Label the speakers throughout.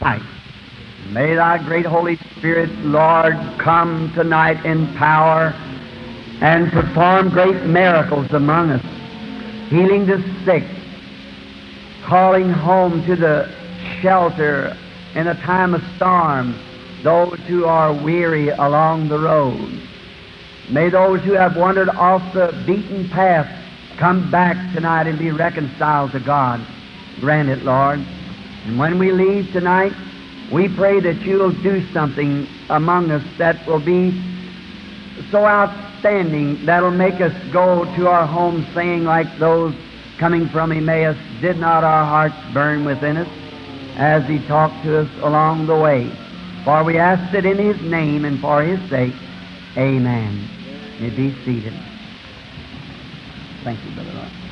Speaker 1: tonight. May Thy great Holy Spirit, Lord, come tonight in power and perform great miracles among us, healing the sick, calling home to the shelter in a time of storm those who are weary along the road. May those who have wandered off the beaten path come back tonight and be reconciled to God. Grant it, Lord. And when we leave tonight, we pray that You'll do something among us that will be so outstanding that'll make us go to our homes saying like those coming from Emmaus, did not our hearts burn within us as He talked to us along the way? For we ask it in His name and for His sake. Amen. You be seated. Thank you, Brother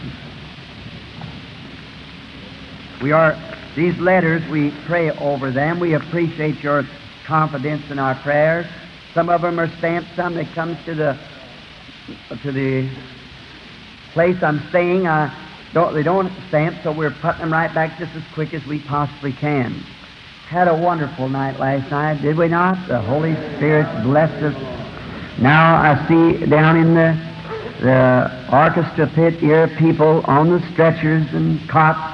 Speaker 1: Ross. These letters, we pray over them. We appreciate your confidence in our prayers. Some of them are stamped, some that comes to the place I'm staying. They don't stamp, so we're putting them right back just as quick as we possibly can. Had a wonderful night last night, did we not? The Holy Spirit blessed us. Now I see down in the orchestra pit here people on the stretchers and cots.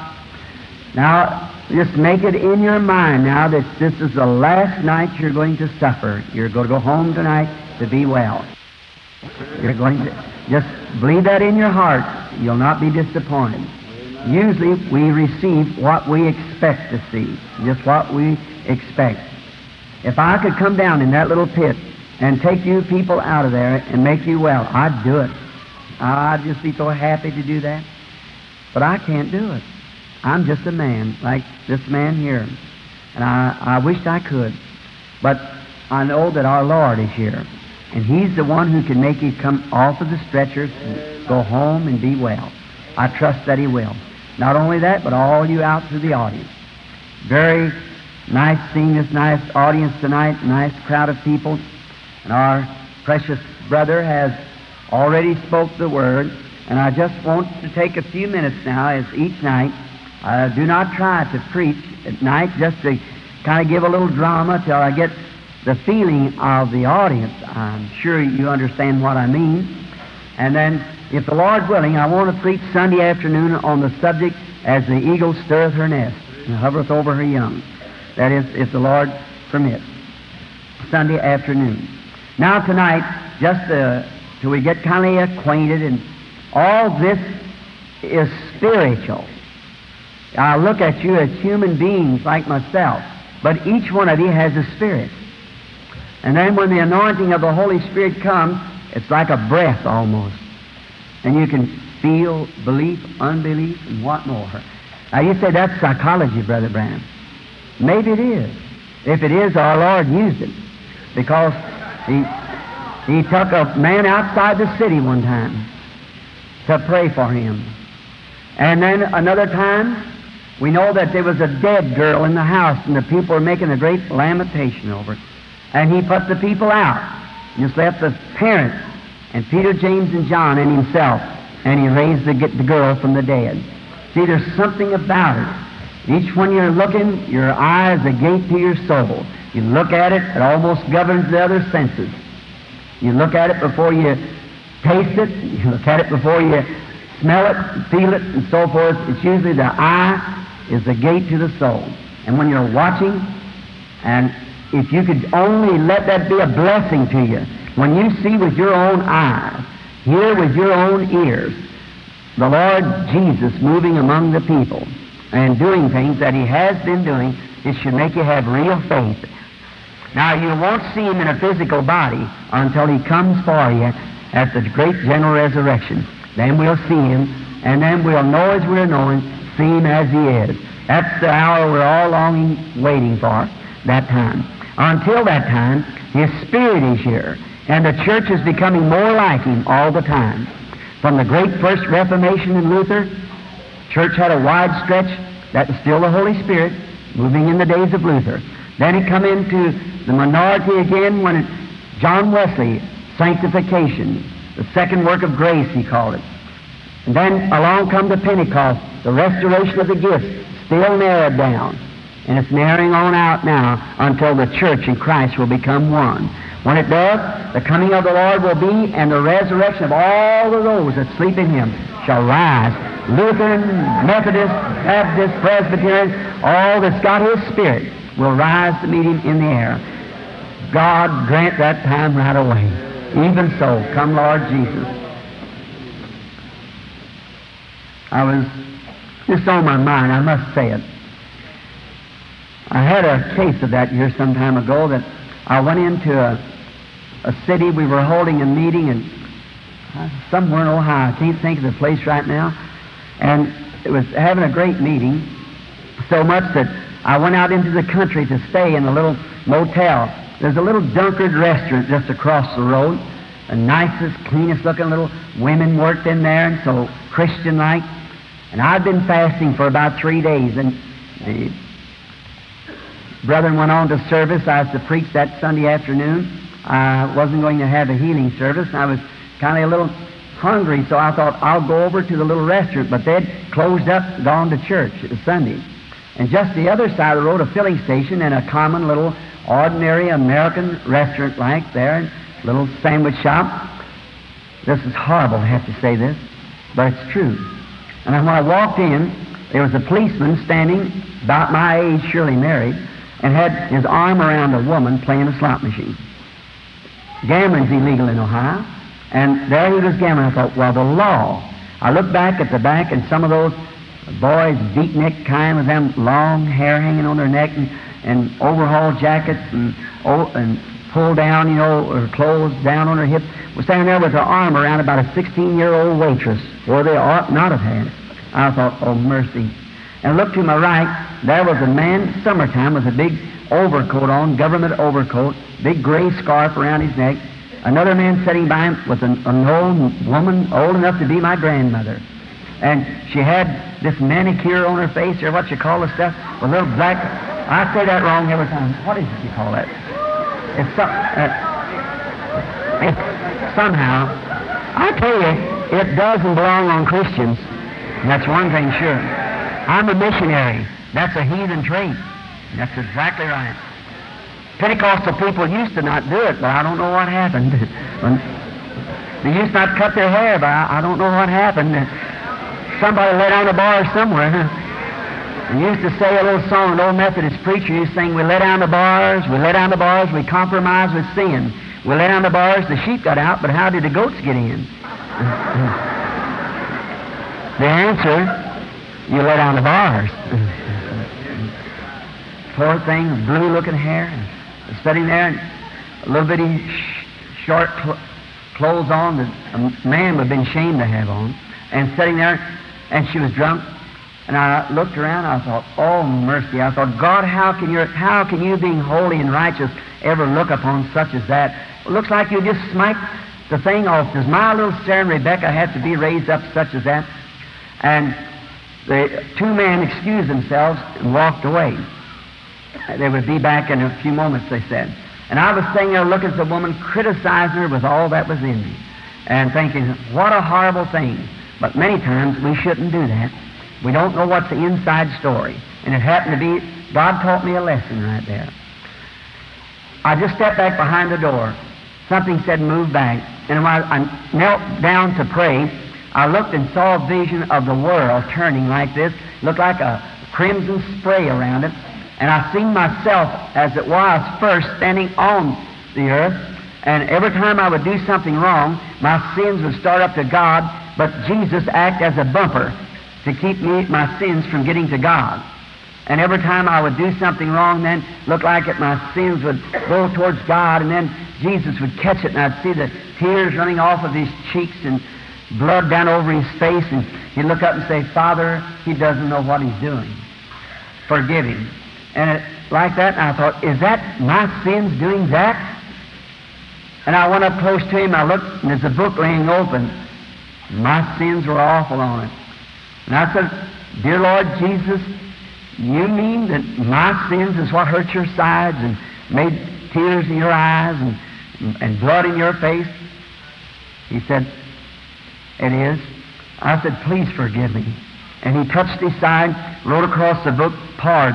Speaker 1: Now, just make it in your mind now that this is the last night you're going to suffer. You're going to go home tonight to be well. You're going to just believe that in your heart. You'll not be disappointed. Usually we receive what we expect to see, just what we expect. If I could come down in that little pit and take you people out of there and make you well, I'd do it. I'd just be so happy to do that. But I can't do it. I'm just a man like this man here. And I wished I could. But I know that our Lord is here. And He's the one who can make you come off of the stretchers and go home and be well. I trust that He will. Not only that, but all you out to the audience. Very nice seeing this nice audience tonight, nice crowd of people. And our precious brother has already spoke the word. And I just want to take a few minutes now, as each night, I do not try to preach at night just to kind of give a little drama till I get the feeling of the audience. I'm sure you understand what I mean. And then, if the Lord willing, I want to preach Sunday afternoon on the subject, as the eagle stirreth her nest and hovereth over her young. That is, if the Lord permits. Sunday afternoon. Now tonight, just till we get kind of acquainted, and all this is spiritual. I look at you as human beings like myself, but each one of you has a spirit. And then when the anointing of the Holy Spirit comes, it's like a breath almost. And you can feel belief, unbelief, and what more. Now you say that's psychology, Brother Branham. Maybe it is. If it is, our Lord used it. Because He took a man outside the city one time to pray for him. And then another time, we know that there was a dead girl in the house, and the people were making a great lamentation over it. And He put the people out. Just left the parents, and Peter, James, and John, and Himself. And He raised the girl from the dead. See, there's something about it. Each one you're looking, your eye is a gate to your soul. You look at it, it almost governs the other senses. You look at it before you taste it. You look at it before you smell it, feel it, and so forth. It's usually the eye is the gate to the soul. And when you're watching, and if you could only let that be a blessing to you, when you see with your own eyes, hear with your own ears, the Lord Jesus moving among the people and doing things that He has been doing, it should make you have real faith. Now, you won't see Him in a physical body until He comes for you at the great general resurrection. Then we'll see Him, and then we'll know as we're knowing, see Him as He is. That's the hour we're all longing, waiting for, that time. Until that time, His Spirit is here, and the church is becoming more like Him all the time. From the great first Reformation in Luther, church had a wide stretch. That was still the Holy Spirit moving in the days of Luther. Then it come into the minority again when John Wesley, sanctification, the second work of grace, he called it. And then along come the Pentecost, the restoration of the gifts, still narrowed down. And it's narrowing on out now until the church in Christ will become one. When it does, the coming of the Lord will be, and the resurrection of all of those that sleep in Him shall rise. Lutheran, Methodist, Baptist, Presbyterian, all that's got His Spirit will rise to meet Him in the air. God grant that time right away. Even so, come Lord Jesus. I was just on my mind, I must say it. I had a case of that here some time ago that I went into a city. We were holding a meeting in somewhere in Ohio. I can't think of the place right now. And it was having a great meeting, so much that I went out into the country to stay in a little motel. There's a little Dunkard restaurant just across the road. The nicest, cleanest looking little women worked in there, and so Christian-like. And I'd been fasting for about 3 days, and the brethren went on to service. I was to preach that Sunday afternoon. I wasn't going to have a healing service, and I was kind of a little hungry, so I thought I'll go over to the little restaurant, but they'd closed up, gone to church. It was Sunday. And just the other side of the road, a filling station and a common little ordinary American restaurant like there, a little sandwich shop. This is horrible to have to say this, but it's true. And when I walked in, there was a policeman standing about my age, surely married, and had his arm around a woman playing a slot machine. Gambling's illegal in Ohio, and there he was gambling. I thought, well, the law. I looked back at the back, and some of those boys, deep-neck kind with them long hair hanging on their neck and overhaul jackets and pull down, or clothes down on her hip, was standing there with her arm around about a 16-year-old waitress, where they ought not have had. I thought, oh, mercy. And I looked to my right, there was a man, summertime, with a big overcoat on, government overcoat, big gray scarf around his neck. Another man sitting by him with an old woman, old enough to be my grandmother. And she had this manicure on her face, or what you call the stuff, with little black... I say that wrong every time. What is it you call that? It's somehow, I tell you, it doesn't belong on Christians. That's one thing sure. I'm a missionary. That's a heathen trait. That's exactly right. Pentecostal people used to not do it, but I don't know what happened. They used to not cut their hair, but I don't know what happened. Somebody let down a bar somewhere. They used to say a little song, an old Methodist preacher used to sing, we let down the bars, we compromise with sin. We let down the bars, the sheep got out, but how did the goats get in? The answer, you let down the bars. Poor thing, blue-looking hair, sitting there, and a little bitty short clothes on that a man would have been ashamed to have on, and sitting there, and she was drunk. And I looked around, I thought, oh, mercy. I thought, God, how can you being holy and righteous, ever look upon such as that? It looks like you just smacked the thing off. Does my little Sarah and Rebecca have to be raised up such as that? And the two men excused themselves and walked away. They would be back in a few moments, they said. And I was sitting there looking at the woman, criticizing her with all that was in me, and thinking, what a horrible thing. But many times we shouldn't do that. We don't know what's the inside story. And it happened to be, God taught me a lesson right there. I just stepped back behind the door. Something said, move back. And when I knelt down to pray, I looked and saw a vision of the world turning like this. Looked like a crimson spray around it. And I seen myself as it was first standing on the earth. And every time I would do something wrong, my sins would start up to God, but Jesus act as a bumper to keep my sins from getting to God. And every time I would do something wrong, then looked like my sins would go towards God, and then Jesus would catch it, and I'd see the tears running off of his cheeks and blood down over his face, and he'd look up and say, Father, he doesn't know what he's doing. Forgive him. And like that, and I thought, is that my sins doing that? And I went up close to him, I looked, and there's a book laying open. My sins were awful on it. And I said, Dear Lord Jesus, you mean that my sins is what hurt your sides and made tears in your eyes and blood in your face? He said, it is. I said, please forgive me. And he touched his side, wrote across the book, pardon,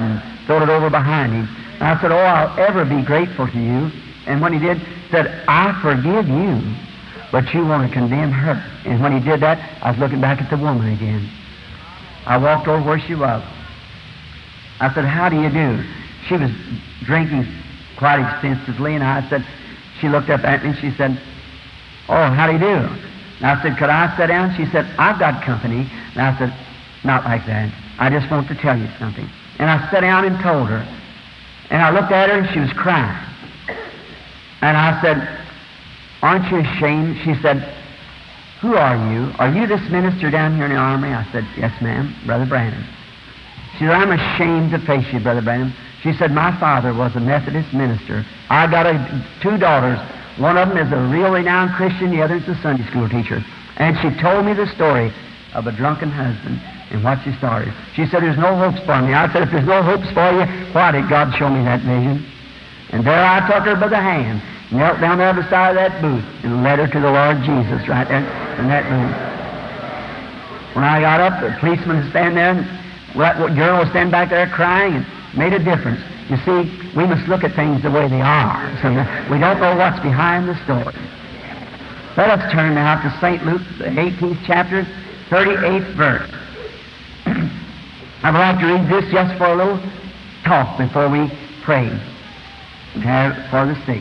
Speaker 1: throwed it over behind him. And I said, oh, I'll ever be grateful to you. And when he did, said, I forgive you, but you want to condemn her. And when he did that, I was looking back at the woman again. I walked over where she was. I said, how do you do? She was drinking quite extensively, and I said, she looked up at me and she said, oh, how do you do? And I said, could I sit down? She said, I've got company. And I said, not like that. I just want to tell you something. And I sat down and told her. And I looked at her and she was crying. And I said, aren't you ashamed? She said, who are you? Are you this minister down here in the armory? I said, yes, ma'am, Brother Branham. She said, I'm ashamed to face you, Brother Branham. She said, my father was a Methodist minister. I got two daughters. One of them is a real renowned Christian, the other is a Sunday school teacher. And she told me the story of a drunken husband and what she started. She said, there's no hopes for me. I said, if there's no hopes for you, why did God show me that vision? And there I took her by the hand, knelt down there beside that booth, and led her to the Lord Jesus right there in that booth. When I got up, the policeman was standing there, and that girl was standing back there crying, and made a difference. You see, we must look at things the way they are. So we don't know what's behind the story. Let us turn now to St. Luke, the 18th chapter, 38th verse. I'd like to read this just for a little talk before we pray and have it for the sick.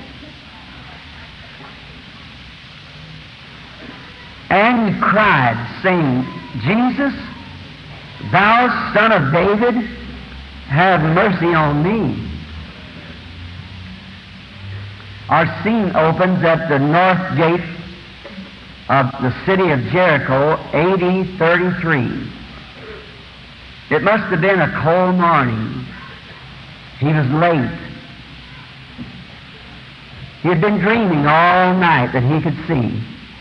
Speaker 1: And he cried, saying, Jesus, thou son of David, have mercy on me. Our scene opens at the north gate of the city of Jericho, AD 33. It must have been a cold morning. He was late. He had been dreaming all night that he could see.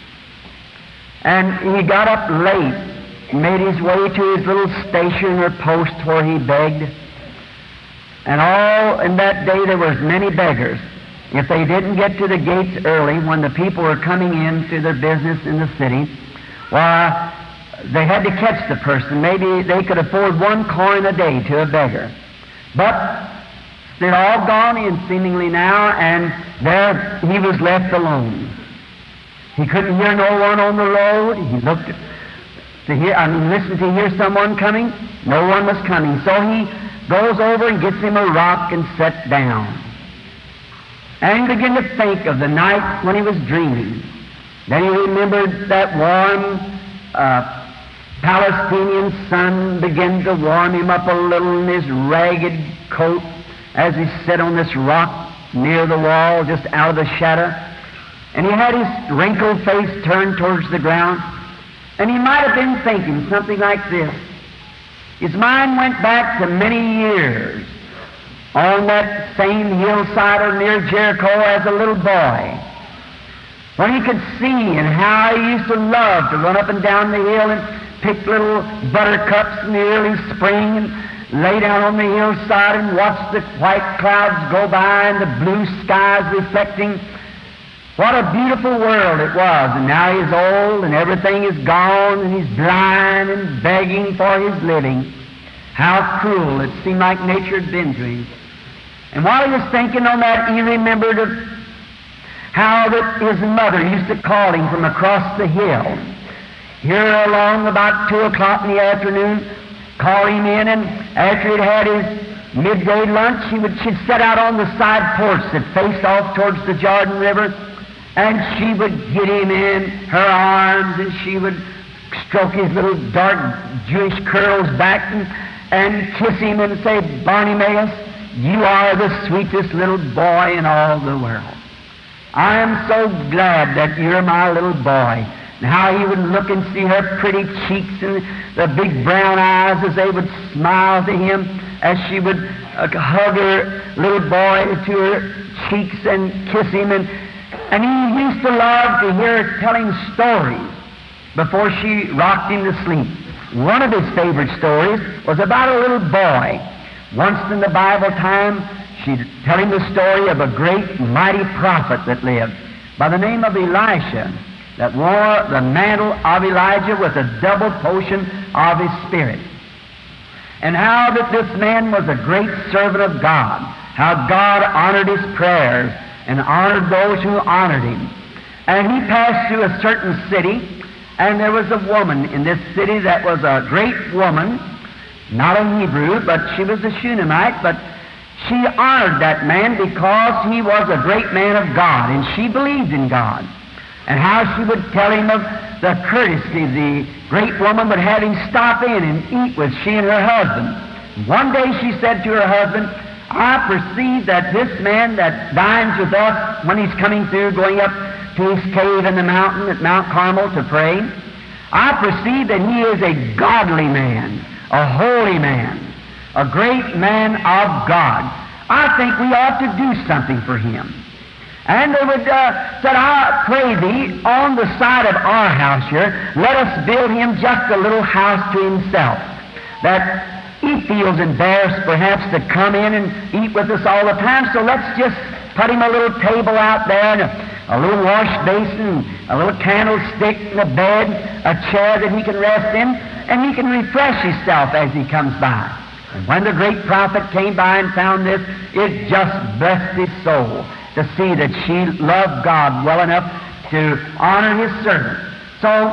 Speaker 1: And he got up late, made his way to his little station or post where he begged. And all in that day there was many beggars. If they didn't get to the gates early when the people were coming in to their business in the city, why, they had to catch the person. Maybe they could afford 1 coin a day to a beggar. But they're all gone in seemingly now, and there he was left alone. He couldn't hear no one on the road. He looked listened to hear someone coming. No one was coming. So he goes over and gets him a rock and sits down. And he began to think of the night when he was dreaming. Then he remembered that warm Palestinian sun began to warm him up a little in his ragged coat as he sat on this rock near the wall, just out of the shadow. And he had his wrinkled face turned towards the ground. And he might have been thinking something like this. His mind went back to many years on that same hillside or near Jericho as a little boy, when he could see and how he used to love to run up and down the hill and pick little buttercups in the early spring and lay down on the hillside and watch the white clouds go by and the blue skies reflecting. What a beautiful world it was. And now he's old and everything is gone and he's blind and begging for his living. How cruel it seemed like nature had been to him. And while he was thinking on that, he remembered of how that his mother used to call him from across the hill. Here along about 2 o'clock in the afternoon, call him in, and after he'd had his midday lunch, she'd sit out on the side porch that faced off towards the Jordan River, and she would get him in her arms, and she would stroke his little dark Jewish curls back and kiss him and say, Bartimaeus, you are the sweetest little boy in all the world. I am so glad that you're my little boy. And how he would look and see her pretty cheeks and the big brown eyes as they would smile to him as she would hug her little boy to her cheeks and kiss him. And he used to love to hear her telling stories before she rocked him to sleep. One of his favorite stories was about a little boy. Once in the Bible time, she'd tell him the story of a great, mighty prophet that lived by the name of Elisha, that wore the mantle of Elijah with a double portion of his spirit. and how that this man was a great servant of God, how God honored his prayers and honored those who honored him. And he passed through a certain city, and there was a woman in this city that was a great woman, not a Hebrew, but she was a Shunammite, but she honored that man because he was a great man of God, and she believed in God. And how she would tell him of the courtesy the great woman would have him stop in and eat with she and her husband. One day she said to her husband, I perceive that this man that dines with us when he's coming through, going up to his cave in the mountain at Mount Carmel to pray, I perceive that he is a godly man, a holy man, a great man of God. I think we ought to do something for him. And they would said, I pray thee, on the side of our house here, let us build him just a little house to himself, that he feels embarrassed perhaps to come in and eat with us all the time, so let's just put him a little table out there and a little wash basin, a little candlestick, and a bed, a chair that he can rest in, and he can refresh himself as he comes by. And when the great prophet came by and found this, it just blessed his soul to see that she loved God well enough to honor his servant. So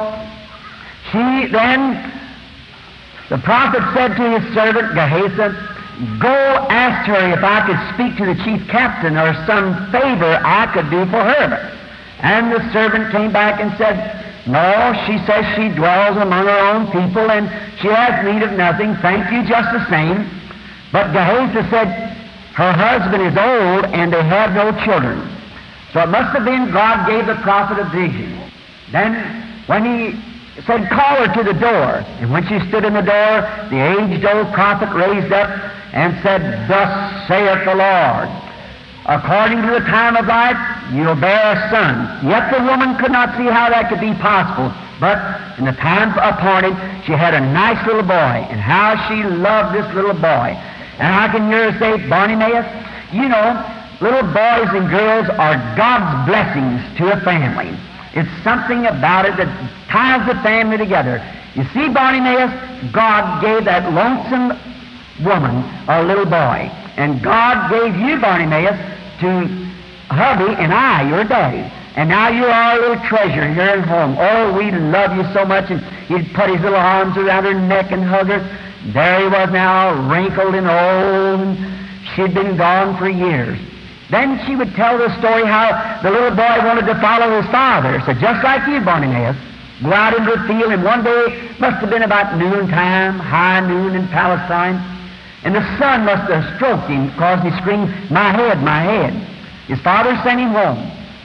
Speaker 1: the prophet said to his servant Gehazi, go ask her if I could speak to the chief captain or some favor I could do for her. And the servant came back and said, no, she says she dwells among her own people and she has need of nothing. Thank you just the same. But Gehazi said, her husband is old and they have no children. So it must have been God gave the prophet a vision. Then when he said, call her to the door. And when she stood in the door, the aged old prophet raised up and said, thus saith the Lord, according to the time of life, you'll bear a son. Yet the woman could not see how that could be possible. But in the time appointed, she had a nice little boy, and how she loved this little boy. And I can hear her say, Bartimaeus, you know, little boys and girls are God's blessings to a family. It's something about it that ties the family together. You see, Bartimaeus, God gave that lonesome woman a little boy. And God gave you, Bartimaeus, to hubby and I, your daddy. And now you are a little treasure here at home. Oh, we love you so much. And he'd put his little arms around her neck and hug her. There he was now, wrinkled and old, and she'd been gone for years. Then she would tell the story how the little boy wanted to follow his father. So just like you, Bartimaeus, go out into the field, and one day, must have been about noontime, high noon in Palestine, and the sun must have stroked him because he screamed, my head, my head. His father sent him home.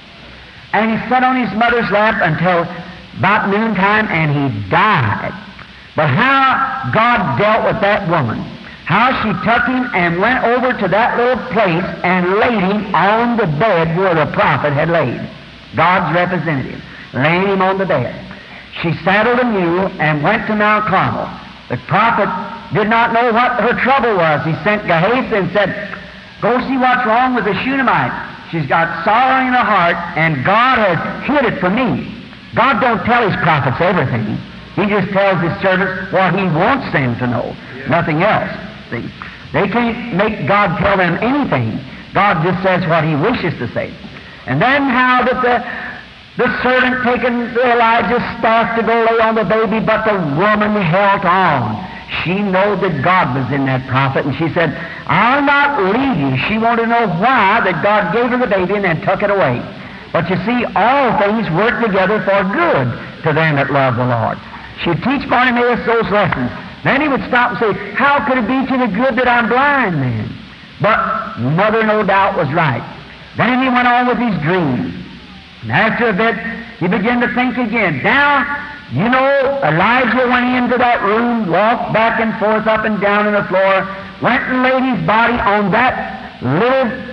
Speaker 1: And he sat on his mother's lap until about noontime, and he died. But how God dealt with that woman, how she took him and went over to that little place and laid him on the bed where the prophet had laid, God's representative, laying him on the bed. She saddled a mule and went to Mount Carmel. The prophet did not know what her trouble was. He sent Gehazi and said, go see what's wrong with the Shunammite. She's got sorrow in her heart, and God has hid it from me. God don't tell his prophets everything. He just tells his servants what he wants them to know, nothing else. See? They can't make God tell them anything. God just says what he wishes to say. And then how that the servant taken Elijah's staff to go lay on the baby, but the woman held on. She knew that God was in that prophet, and she said, I'll not leave you. She wanted to know why that God gave her the baby and then took it away. But you see, all things work together for good to them that love the Lord. She'd teach Bartimaeus those lessons. Then he would stop and say, how could it be to the good that I'm blind then? But mother, no doubt, was right. Then he went on with his dream. And after a bit, he began to think again. Now, you know, Elijah went into that room, walked back and forth, up and down on the floor, went and laid his body on that little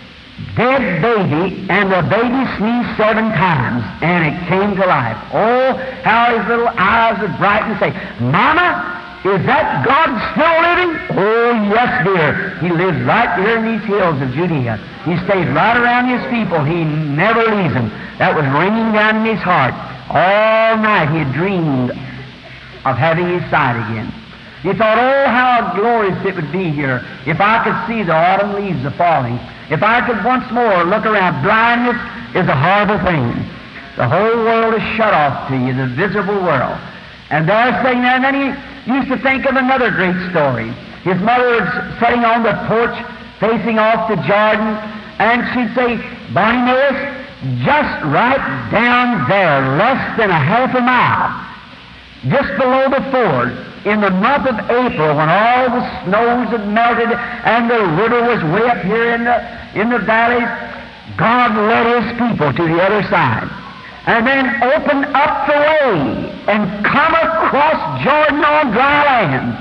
Speaker 1: dead baby, and the baby sneezed 7 times, and it came to life. Oh, how his little eyes would brighten and say, Mama, is that God still living? Oh, yes, dear. He lives right here in these hills of Judea. He stays right around his people. He never leaves them. That was ringing down in his heart. All night he had dreamed of having his sight again. He thought, oh, how glorious it would be here if I could see the autumn leaves a-falling. If I could once more look around. Blindness is a horrible thing. The whole world is shut off to you, the visible world. And there's sitting there, and then he used to think of another great story. His mother was sitting on the porch facing off to Jordan, and she'd say, Bartimaeus, just right down there, less than a half a mile, just below the ford, in the month of April, when all the snows had melted and the river was way up here in the valleys, God led His people to the other side, and then opened up the way and come across Jordan on dry land.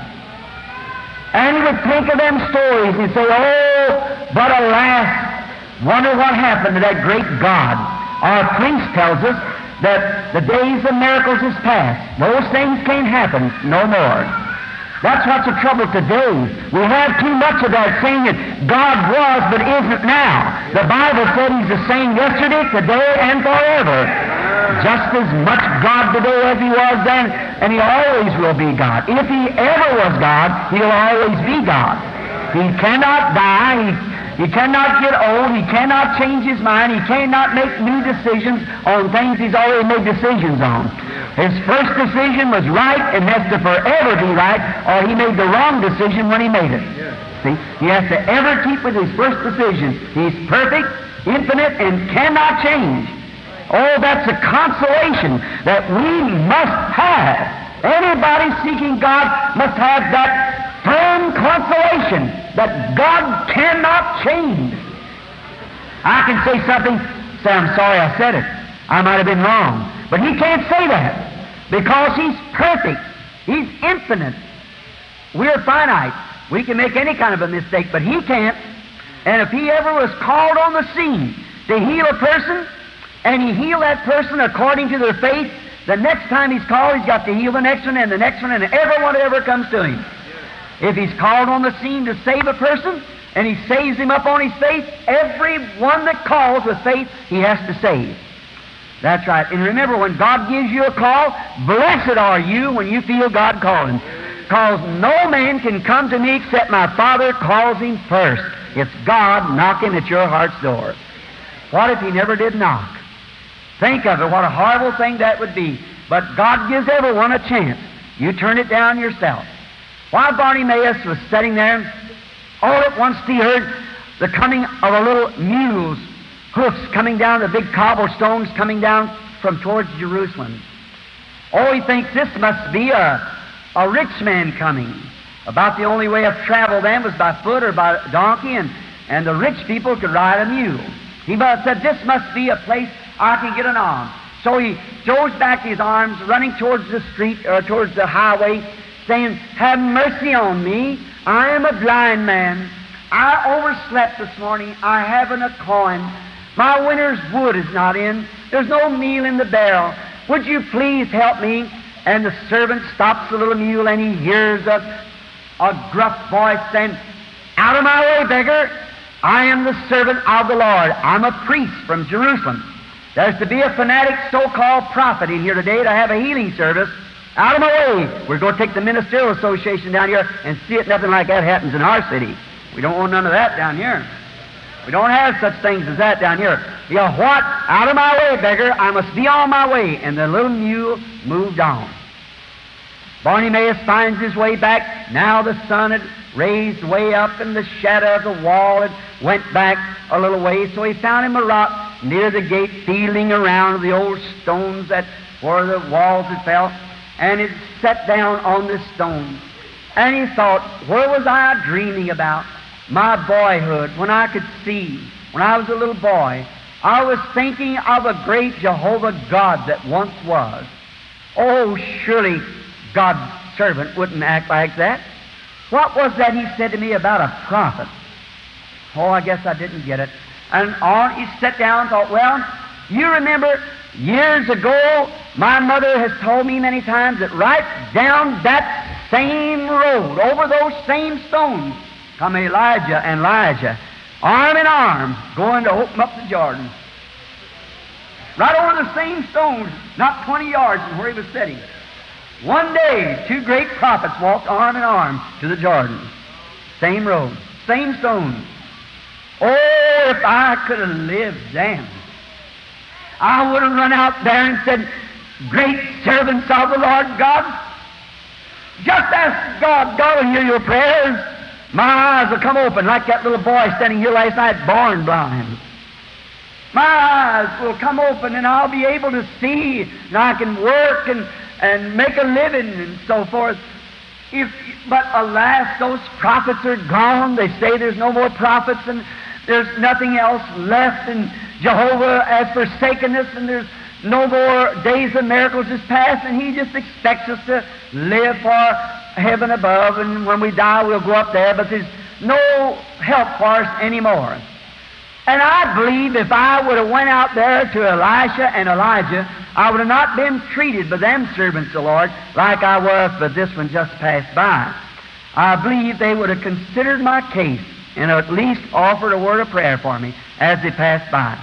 Speaker 1: And he would think of them stories and say, oh, but alas, wonder what happened to that great God. Our priest tells us that the days of miracles is past. Those things can't happen no more. That's what's the trouble today. We have too much of that saying that God was but isn't now. The Bible said He's the same yesterday, today, and forever. Just as much God today as He was then, and He always will be God. If He ever was God, He'll always be God. He cannot die. He cannot get old. He cannot change His mind. He cannot make new decisions on things He's already made decisions on. His first decision was right and has to forever be right, or He made the wrong decision when He made it. See, He has to ever keep with His first decision. He's perfect, infinite, and cannot change. Oh, that's a consolation that we must have. Anybody seeking God must have that firm consolation that God cannot change. I can say something, say, I'm sorry I said it. I might have been wrong. But He can't say that because He's perfect. He's infinite. We're finite. We can make any kind of a mistake, but He can't. And if He ever was called on the scene to heal a person, and He healed that person according to their faith, the next time He's called, He's got to heal the next one, and the next one, and everyone that ever comes to Him. If He's called on the scene to save a person, and He saves him up on his faith, every one that calls with faith, He has to save. That's right. And remember, when God gives you a call, blessed are you when you feel God calling. Because no man can come to me except my Father calls him first. It's God knocking at your heart's door. What if He never did knock? Think of it, what a horrible thing that would be. But God gives everyone a chance. You turn it down yourself. While Bartimaeus was sitting there, all at once he heard the coming of a little mule's hoofs coming down, the big cobblestones coming down from towards Jerusalem. Oh, he thinks this must be a rich man coming. About the only way of travel then was by foot or by donkey, and the rich people could ride a mule. He said, this must be a place I can get an arm. So he throws back his arms, running towards the street, or towards the highway, saying, have mercy on me. I am a blind man. I overslept this morning. I haven't a coin. My winter's wood is not in. There's no meal in the barrel. Would you please help me? And the servant stops the little mule, and he hears a gruff voice saying, out of my way, beggar. I am the servant of the Lord. I'm a priest from Jerusalem. There's to be a fanatic so-called prophet in here today to have a healing service. Out of my way. We're going to take the Ministerial Association down here and see it. Nothing like that happens in our city. We don't want none of that down here. We don't have such things as that down here. You know what? Out of my way, beggar. I must be on my way. And the little mule moved on. Bartimaeus finds his way back. Now the sun had raised way up, and the shadow of the wall had went back a little way. So he found him a rock near the gate, feeling around the old stones that where the walls had fell, and it sat down on this stone. And he thought, where was I dreaming about? My boyhood, when I could see, when I was a little boy, I was thinking of a great Jehovah God that once was. Oh, surely God's servant wouldn't act like that. What was that he said to me about a prophet? Oh, I guess I didn't get it. And on he sat down and thought, well, you remember years ago, my mother has told me many times that right down that same road, over those same stones, come Elijah and Elijah, arm in arm, going to open up the Jordan. Right over the same stones, not 20 yards from where he was sitting. One day, two great prophets walked arm in arm to the Jordan. Same road, same stones. Oh, if I could have lived then, I would have run out there and said, great servants of the Lord God, just ask God. God will hear your prayers. My eyes will come open like that little boy standing here last night, born blind. My eyes will come open and I'll be able to see, and I can work and make a living and so forth. But alas, those prophets are gone. They say there's no more prophets and there's nothing else left, and Jehovah has forsaken us, and there's no more days of miracles is past, and He just expects us to live for heaven above, and when we die we'll go up there, but there's no help for us anymore. And I believe if I would have went out there to Elisha and Elijah, I would have not been treated by them servants of the Lord like I was, but this one just passed by. I believe they would have considered my case and at least offered a word of prayer for me as they passed by.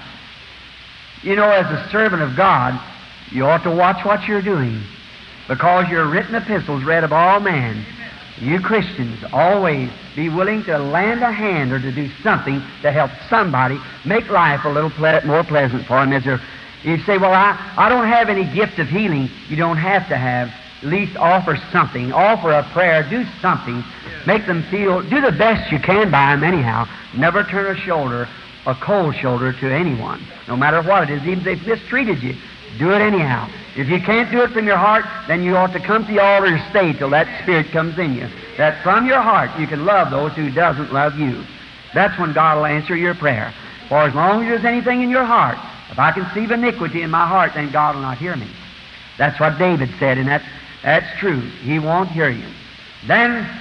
Speaker 1: You know, as a servant of God, you ought to watch what you're doing, because your written epistles read of all men. You Christians always be willing to lend a hand or to do something to help somebody make life a little more pleasant for them. You say, well, I don't have any gift of healing. You don't have to have. At least offer something. Offer a prayer. Do something. Make them feel, do the best you can by them anyhow. Never turn a cold shoulder to anyone, no matter what it is, even if they've mistreated you. Do it anyhow. If you can't do it from your heart, then you ought to come to the altar and stay till that Spirit comes in you, that from your heart you can love those who doesn't love you. That's when God will answer your prayer. For as long as there's anything in your heart, if I conceive iniquity in my heart, then God will not hear me. That's what David said, and that's true. He won't hear you. Then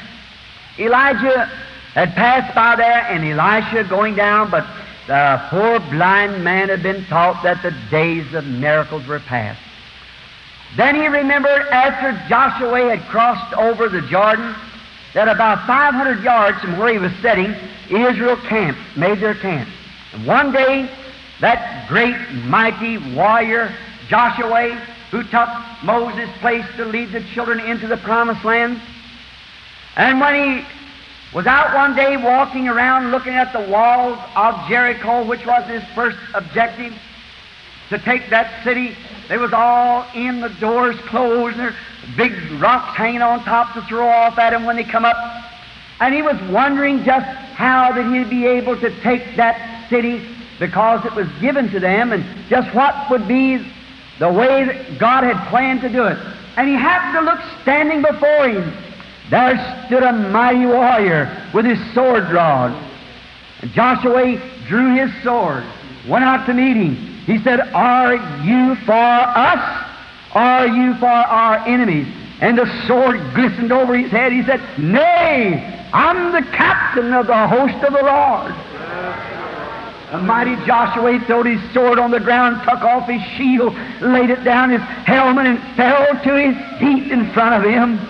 Speaker 1: Elijah had passed by there, and Elisha going down, but the poor blind man had been taught that the days of miracles were past. Then he remembered after Joshua had crossed over the Jordan that about 500 yards from where he was sitting, Israel made their camp. And one day, that great, mighty warrior, Joshua, who took Moses' place to lead the children into the promised land, and when he was out one day walking around looking at the walls of Jericho, which was his first objective, to take that city. They was all in, the doors closed, and there big rocks hanging on top to throw off at him when they come up. And he was wondering just how that he'd be able to take that city, because it was given to them, and just what would be the way that God had planned to do it. And he happened to look standing before him. There stood a mighty warrior with his sword drawn. And Joshua drew his sword, went out to meet him. He said, "Are you for us? Are you for our enemies?" And the sword glistened over his head. He said, "Nay, I'm the captain of the host of the Lord." The mighty Joshua throwed his sword on the ground, took off his shield, laid it down, his helmet, and fell to his feet in front of him.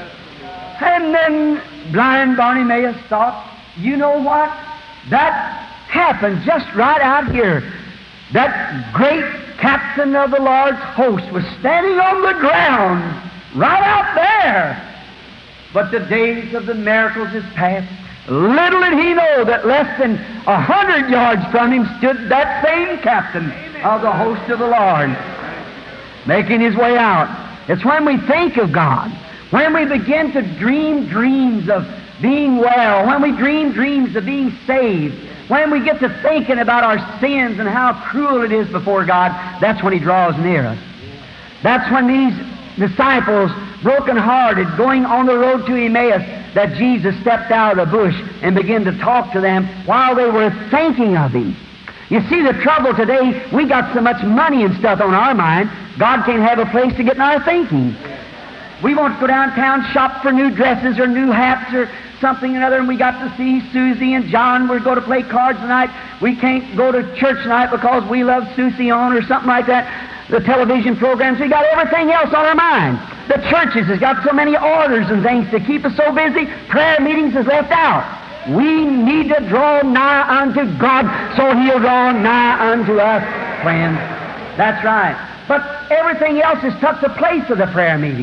Speaker 1: And then blind Bartimaeus thought, you know what? That happened just right out here. That great captain of the Lord's host was standing on the ground right out there. But the days of the miracles is past. Little did he know that less than 100 yards from him stood that same captain of the host of the Lord, making his way out. It's when we think of God, when we begin to dream dreams of being well, when we dream dreams of being saved, when we get to thinking about our sins and how cruel it is before God, that's when He draws near us. That's when these disciples, broken-hearted, going on the road to Emmaus, that Jesus stepped out of the bush and began to talk to them while they were thinking of Him. You see, the trouble today, we got so much money and stuff on our mind, God can't have a place to get in our thinking. We want to go downtown, shop for new dresses or new hats or something or another, and we got to see Susie and John. We're going to play cards tonight. We can't go to church tonight because we love Susie on or something like that. The television programs, we got everything else on our mind. The churches has got so many orders and things to keep us so busy, prayer meetings is left out. We need to draw nigh unto God so He'll draw nigh unto us, friends. That's right. But everything else has took the place of the prayer meetings.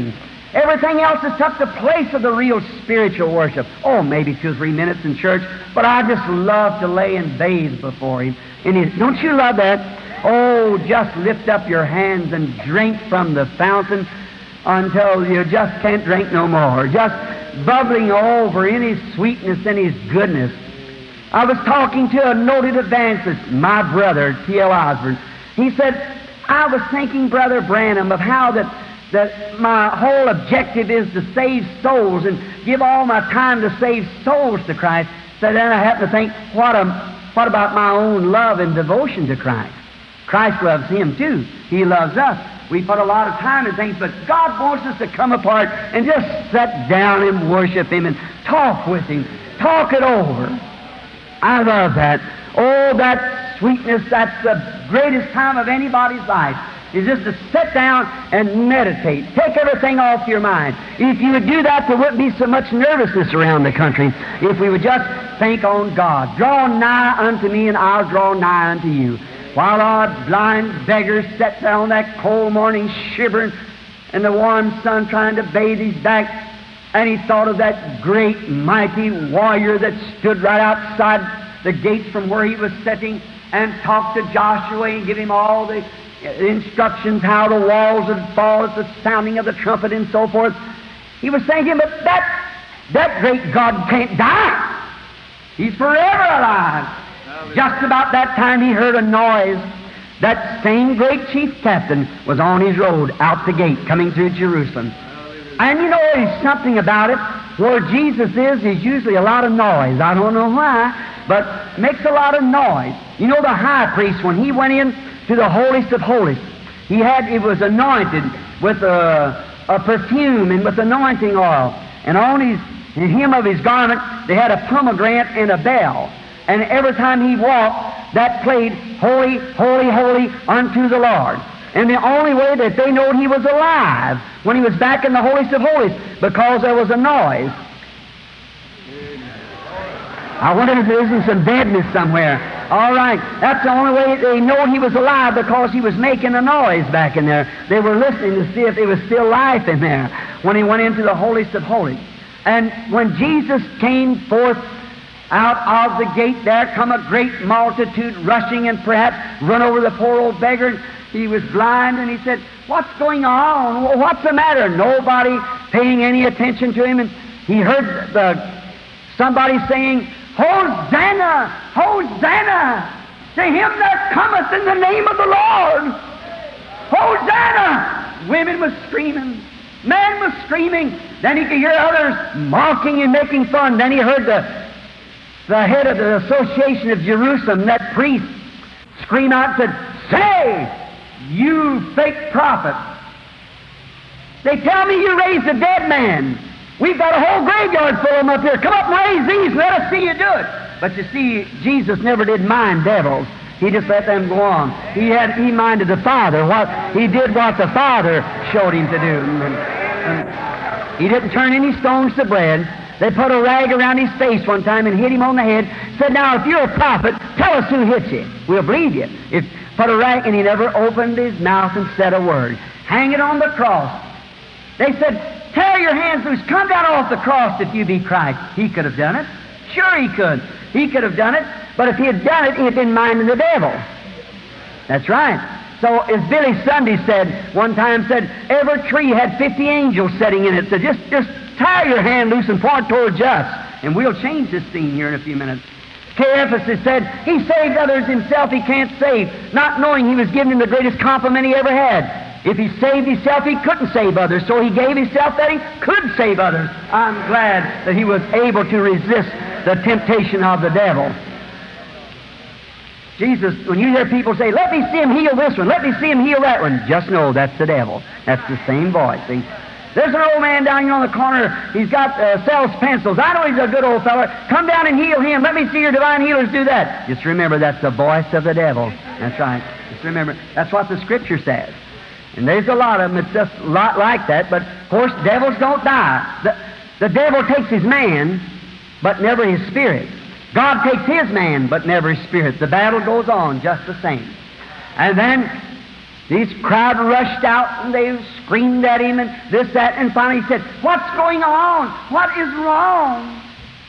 Speaker 1: Everything else has took the place of the real spiritual worship. Oh, maybe 2 or 3 minutes in church, but I just love to lay and bathe before Him. And don't you love that? Oh, just lift up your hands and drink from the fountain until you just can't drink no more. Just bubbling over in His sweetness and His goodness. I was talking to a noted evangelist, my brother, T.L. Osborne. He said, I was thinking, Brother Branham, of how that my whole objective is to save souls and give all my time to save souls to Christ. So then I happened to think, what about my own love and devotion to Christ? Christ loves Him too. He loves us. We put a lot of time in things, but God wants us to come apart and just sit down and worship Him and talk with Him. Talk it over. I love that. Oh, that sweetness, that's the greatest time of anybody's life, is just to sit down and meditate. Take everything off your mind. If you would do that, there wouldn't be so much nervousness around the country if we would just think on God. Draw nigh unto me, and I'll draw nigh unto you. While our blind beggar sat there on that cold morning shivering in the warm sun trying to bathe his back, and he thought of that great, mighty warrior that stood right outside the gates from where he was sitting and talked to Joshua and give him all the instructions how the walls would fall at the sounding of the trumpet and so forth. He was thinking, but that great God can't die. He's forever alive. Just about that time he heard a noise. That same great chief captain was on his road out the gate coming through Jerusalem. And you know, there's something about it. Where Jesus is usually a lot of noise. I don't know why, but makes a lot of noise. You know, the high priest, when he went in to the holiest of holies, it was anointed with a perfume and with anointing oil. And on the hem of his garment, they had a pomegranate and a bell. And every time he walked, that played, Holy, Holy, Holy unto the Lord. And the only way that they knowed he was alive when he was back in the holiest of holies, because there was a noise. I wonder if there isn't some deadness somewhere. All right, that's the only way they know he was alive, because he was making a noise back in there. They were listening to see if there was still life in there when he went into the holiest of holies. And when Jesus came forth out of the gate, there come a great multitude rushing and perhaps run over the poor old beggar. He was blind, and he said, what's going on? What's the matter? Nobody paying any attention to him. And he heard somebody saying, Hosanna! Hosanna! To him that cometh in the name of the Lord! Hosanna! Women was screaming. Men was screaming. Then he could hear others mocking and making fun. Then he heard the head of the Association of Jerusalem, that priest, scream out and said, say, you fake prophet. They tell me you raised a dead man. We've got a whole graveyard full of them up here. Come up and raise these and let us see you do it. But you see, Jesus never did mind devils. He just let them go on. He minded the Father. He did what the Father showed him to do. And he didn't turn any stones to bread. They put a rag around his face one time and hit him on the head. Said, now, if you're a prophet, tell us who hit you. We'll believe you. Put a rag, and he never opened his mouth and said a word. Hang it on the cross. They said, tear your hands loose. Come down off the cross if you be Christ. He could have done it. Sure he could. He could have done it. But if he had done it, he'd been minding the devil. That's right. So as Billy Sunday said, one time said, every tree had 50 angels sitting in it. So just tie your hand loose and point towards us, and we'll change this scene here in a few minutes. Caiaphas said, he saved others himself, he can't save, not knowing he was giving him the greatest compliment he ever had. If he saved himself, he couldn't save others, so he gave himself that he could save others. I'm glad that he was able to resist the temptation of the devil. Jesus, when you hear people say, let me see him heal this one, let me see him heal that one, just know that's the devil. That's the same voice, see? There's an old man down here on the corner. He's got sells pencils. I know he's a good old fellow. Come down and heal him. Let me see your divine healers do that. Just remember, that's the voice of the devil. That's right. Just remember, that's what the Scripture says. And there's a lot of them. It's just a lot like that. But, of course, devils don't die. The devil takes his man, but never his spirit. God takes his man, but never his spirit. The battle goes on just the same. And then This crowd rushed out and they screamed at him and this, that, and finally he said, "What's going on? What is wrong?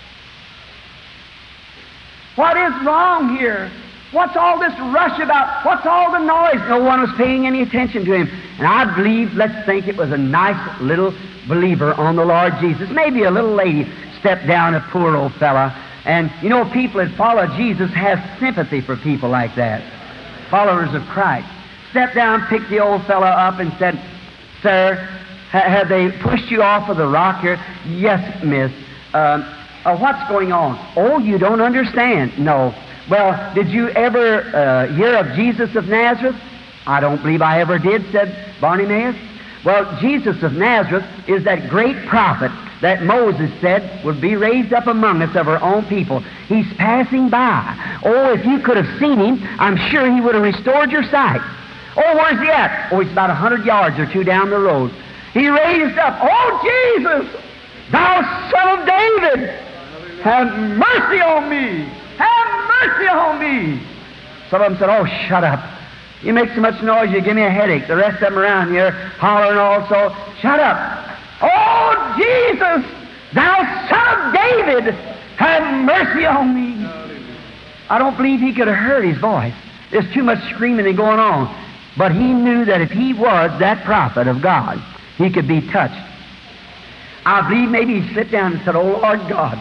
Speaker 1: What is wrong here? What's all this rush about? What's all the noise?" No one was paying any attention to him. And I believe, let's think it was a nice little believer on the Lord Jesus. Maybe a little lady stepped down, a poor old fella. And you know, people that follow Jesus have sympathy for people like that. Followers of Christ. Stepped down, picked the old fellow up and said, "Sir, have they pushed you off of the rock here?" "Yes, miss." What's going on?" "Oh, you don't understand." "No." "Well, did you ever hear of Jesus of Nazareth?" "I don't believe I ever did," said Bartimaeus. "Well, Jesus of Nazareth is that great prophet that Moses said would be raised up among us of our own people. He's passing by. Oh, if you could have seen him, I'm sure he would have restored your sight." "Oh, where's he at?" "Oh, he's about 100 yards or two down the road." He raised up, "Oh, Jesus, thou Son of David, have mercy on me. Have mercy on me." Some of them said, "Oh, shut up. You make so much noise, you give me a headache." The rest of them around here hollering also, "Shut up. Oh, Jesus, thou Son of David, have mercy on me." I don't believe he could have heard his voice. There's too much screaming and going on. But he knew that if he was that prophet of God, he could be touched. I believe maybe he slipped down and said, "Oh, Lord God,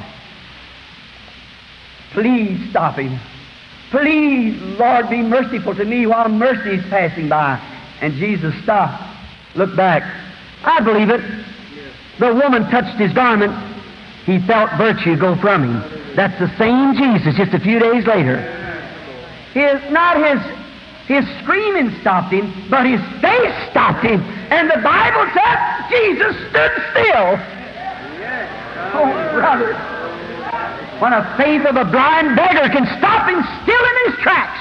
Speaker 1: please stop him. Please, Lord, be merciful to me while mercy is passing by." And Jesus stopped, looked back. I believe it. The woman touched his garment. He felt virtue go from him. That's the same Jesus just a few days later. Not his screaming stopped him, but his face stopped him. And the Bible says Jesus stood still. Oh, brother. When a faith of a blind beggar can stop him still in his tracks.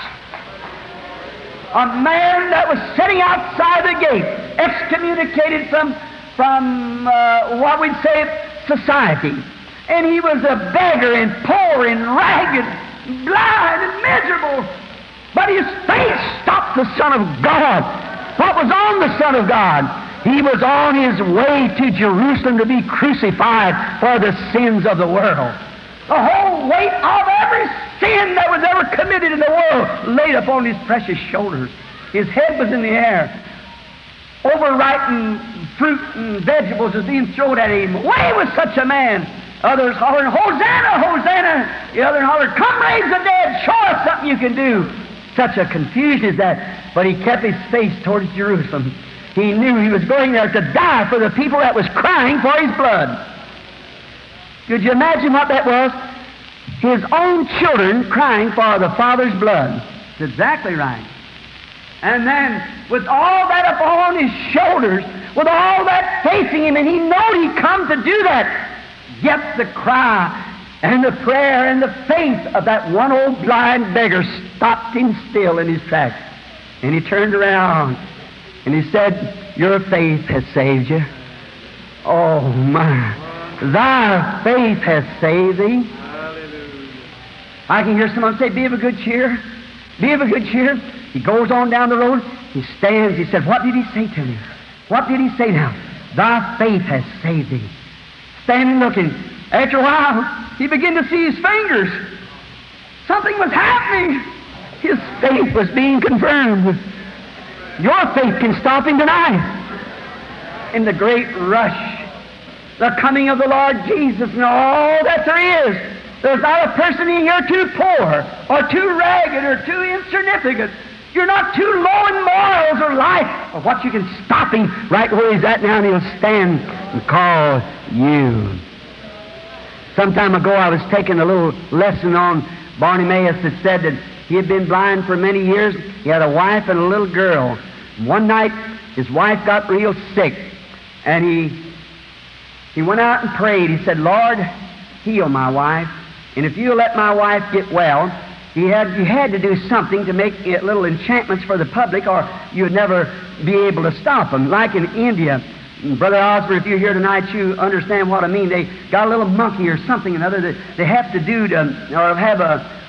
Speaker 1: A man that was sitting outside the gate, excommunicated from what we'd say society. And he was a beggar and poor and ragged, blind and miserable. But his faith stopped the Son of God. What was on the Son of God? He was on his way to Jerusalem to be crucified for the sins of the world. The whole weight of every sin that was ever committed in the world laid upon his precious shoulders. His head was in the air. Overripened fruit and vegetables was being thrown at him. Away with such a man. Others hollering, "Hosanna, Hosanna!" The other hollered, "Come raise the dead, show us something you can do." Such a confusion as that. But he kept his face towards Jerusalem. He knew he was going there to die for the people that was crying for his blood. Could you imagine what that was? His own children crying for the Father's blood. That's exactly right. And then, with all that upon his shoulders, with all that facing him, and he knew he'd come to do that, yet the cry and the prayer and the faith of that one old blind beggar stopped him still in his tracks. And he turned around and he said, "Your faith has saved you." Oh my, thy faith has saved thee. Hallelujah. I can hear someone say, "Be of a good cheer. Be of a good cheer." He goes on down the road. He stands. He said, "What did he say to me? What did he say now?" "Thy faith has saved thee." Standing looking. After a while, he began to see his fingers. Something was happening. His faith was being confirmed. Your faith can stop him tonight. In the great rush, the coming of the Lord Jesus and all that there is, there's not a person in here too poor or too ragged or too insignificant. You're not too low in morals or life or what you can stop him right where he's at now, and he'll stand and call you. Some time ago I was taking a little lesson on Bartimaeus that said that he had been blind for many years. He had a wife and a little girl. One night his wife got real sick, and he went out and prayed. He said, "Lord, heal my wife. And if you'll let my wife get well," you had to do something to make little enchantments for the public, or you would never be able to stop them. Like in India, Brother Osborne, if you're here tonight, you understand what I mean. They got a little monkey or something or another that they have to do to, or have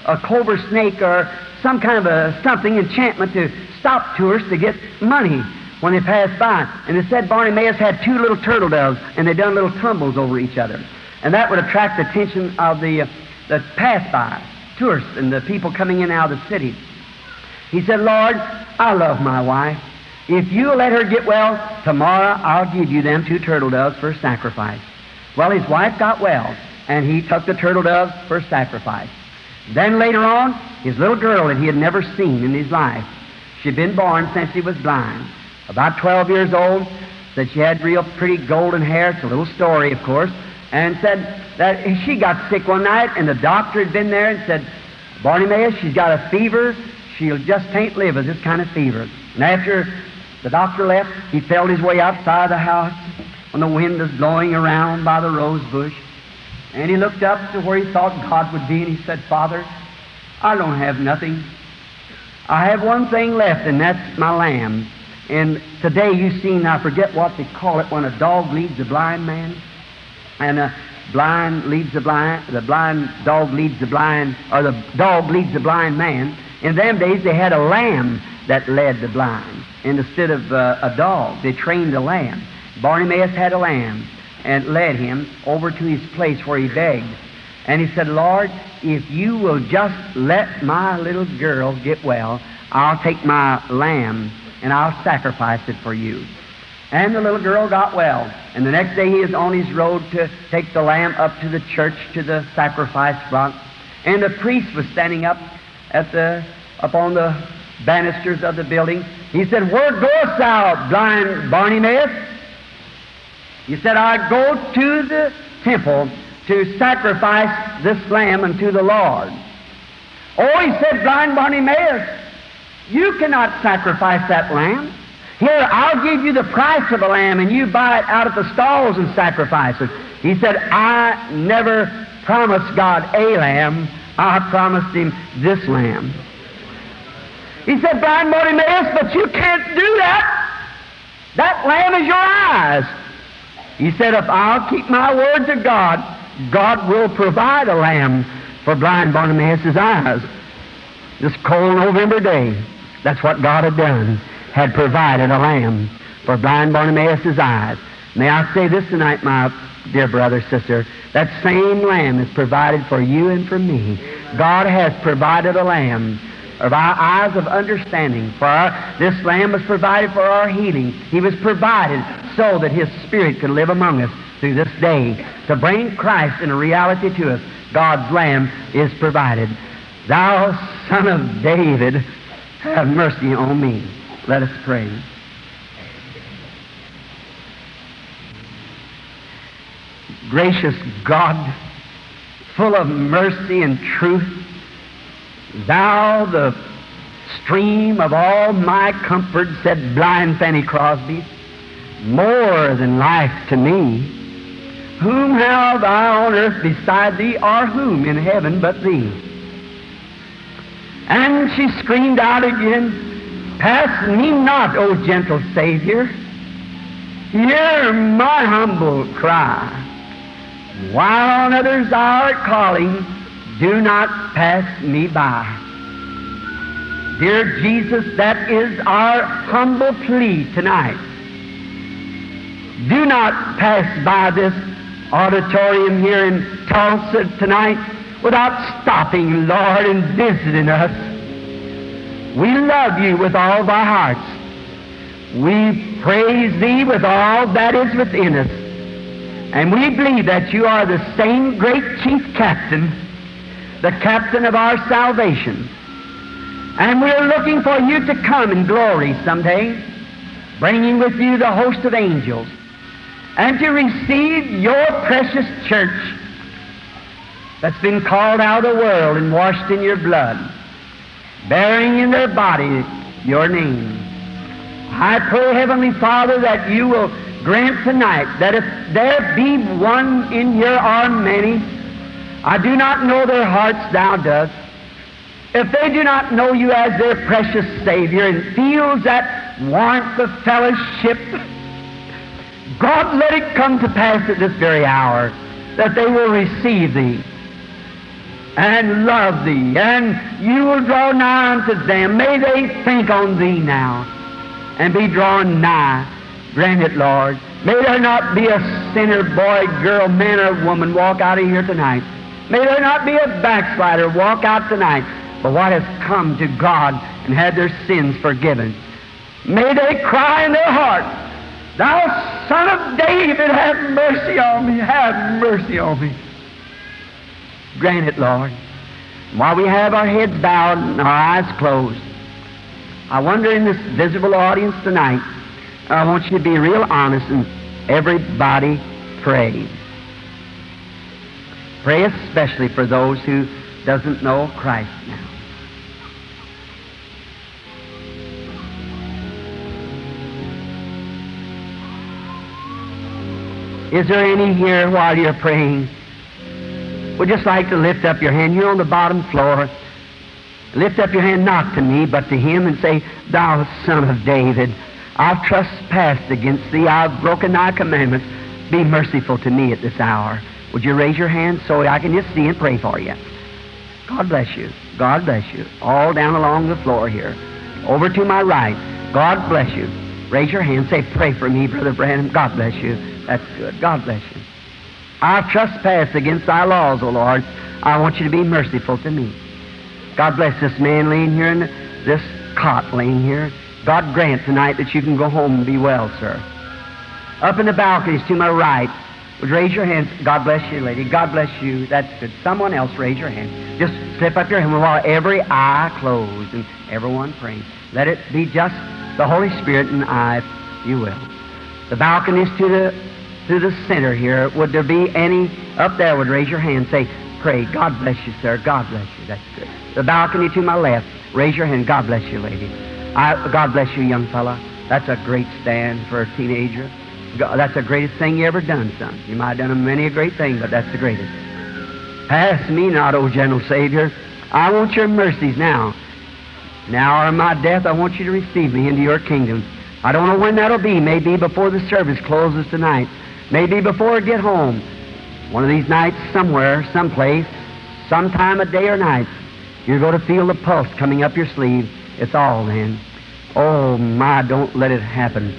Speaker 1: a cobra snake or some kind of a something enchantment to stop tourists to get money when they pass by. And they said Bartimaeus had two little turtle doves, and they done little tumbles over each other. And that would attract the attention of the pass-by, tourists and the people coming in and out of the city. He said, Lord, I love my wife. If you'll let her get well, tomorrow I'll give you them two turtle doves for a sacrifice. Well, his wife got well, and he took the turtle doves for a sacrifice. Then later on, his little girl that he had never seen in his life, she'd been born since she was blind. About 12 years old, said she had real pretty golden hair. It's a little story, of course. And said that she got sick one night, and the doctor had been there and said, Bartimaeus, she's got a fever. She'll just can't live with this kind of fever. And after the doctor left, he felt his way outside the house when the wind was blowing around by the rose bush. And he looked up to where he thought God would be, and he said, Father, I don't have nothing. I have one thing left, and that's my lamb. And today you've seen, I forget what they call it, when a dog leads a blind man, and a blind leads the blind dog leads the blind, or the dog leads the blind man. In them days they had a lamb that led the blind. And instead of a dog, they trained a lamb. Bartimaeus had a lamb and led him over to his place where he begged. And he said, Lord, if you will just let my little girl get well, I'll take my lamb and I'll sacrifice it for you. And the little girl got well. And the next day he is on his road to take the lamb up to the church, to the sacrifice spot. And the priest was standing up on the banisters of the building. He said, Where goest thou, blind Bartimaeus? He said, I go to the temple to sacrifice this lamb unto the Lord. Oh, he said, blind Bartimaeus, you cannot sacrifice that lamb. Here, I'll give you the price of the lamb, and you buy it out of the stalls and sacrifice it. He said, I never promised God a lamb. I promised him this lamb. He said, blind Bartimaeus, but you can't do that. That lamb is your eyes. He said, if I'll keep my word to God, God will provide a lamb for blind Bartimaeus' eyes. This cold November day, that's what God had done, had provided a lamb for blind Bartimaeus' eyes. May I say this tonight, my dear brother, sister, that same lamb is provided for you and for me. God has provided a lamb of our eyes of understanding. This lamb was provided for our healing. He was provided so that His Spirit could live among us through this day. To bring Christ in a reality to us, God's lamb is provided. Thou Son of David, have mercy on me. Let us pray. Gracious God, full of mercy and truth, Thou, the stream of all my comfort, said blind Fanny Crosby, more than life to me. Whom have I on earth beside Thee, or whom in heaven but Thee? And she screamed out again, Pass me not, O gentle Savior. Hear my humble cry. While others thou art calling, do not pass me by. Dear Jesus, that is our humble plea tonight. Do not pass by this auditorium here in Tulsa tonight without stopping, Lord, and visiting us. We love You with all of our hearts. We praise Thee with all that is within us. And we believe that You are the same great chief captain, the captain of our salvation. And we're looking for You to come in glory someday, bringing with You the host of angels, and to receive Your precious church that's been called out of the world and washed in Your blood, bearing in their body Your name. I pray, Heavenly Father, that You will grant tonight that if there be one in here or many, I do not know their hearts, Thou dost. If they do not know You as their precious Savior and feels that warmth of fellowship, God, let it come to pass at this very hour that they will receive Thee. and love Thee, and You will draw nigh unto them. May they think on Thee now and be drawn nigh. Grant it, Lord. May there not be a sinner, boy, girl, man, or woman walk out of here tonight. May there not be a backslider walk out tonight, but what has come to God and had their sins forgiven. May they cry in their heart, Thou Son of David, have mercy on me, have mercy on me. Grant it, Lord. While we have our heads bowed and our eyes closed, I wonder in this visible audience tonight, I want you to be real honest and everybody pray. Pray especially for those who doesn't know Christ now. Is there any here while you're praying would just like to lift up your hand? You're on the bottom floor. Lift up your hand not to me but to Him and say, Thou Son of David, I've trespassed against Thee. I've broken Thy commandments. Be merciful to me at this hour. Would you raise your hand so I can just see and pray for you? God bless you. God bless you. All down along the floor here. Over to my right. God bless you. Raise your hand. Say, pray for me, Brother Branham. God bless you. That's good. God bless you. I've trespassed against Thy laws, O Lord. I want You to be merciful to me. God bless this man laying here and this cot laying here. God grant tonight that you can go home and be well, sir. Up in the balconies to my right, would you raise your hands? God bless you, lady. God bless you. That's good. Someone else raise your hand. Just slip up your hand while every eye closed and everyone praying. Let it be just the Holy Spirit and I, if you will. The balconies to the center here. Would there be any up there? Would raise your hand. Say, pray. God bless you, sir. God bless you. That's good. The balcony to my left. Raise your hand. God bless you, lady. God bless you, young fella. That's a great stand for a teenager. That's the greatest thing you ever done, son. You might have done many a great thing, but that's the greatest. Pass me not, O gentle Savior. I want Your mercies now. Now or in my death, I want You to receive me into Your kingdom. I don't know when that'll be. Maybe before the service closes tonight. Maybe before I get home. One of these nights somewhere, someplace, sometime of day or night, you're going to feel the pulse coming up your sleeve. It's all then. Oh, my, don't let it happen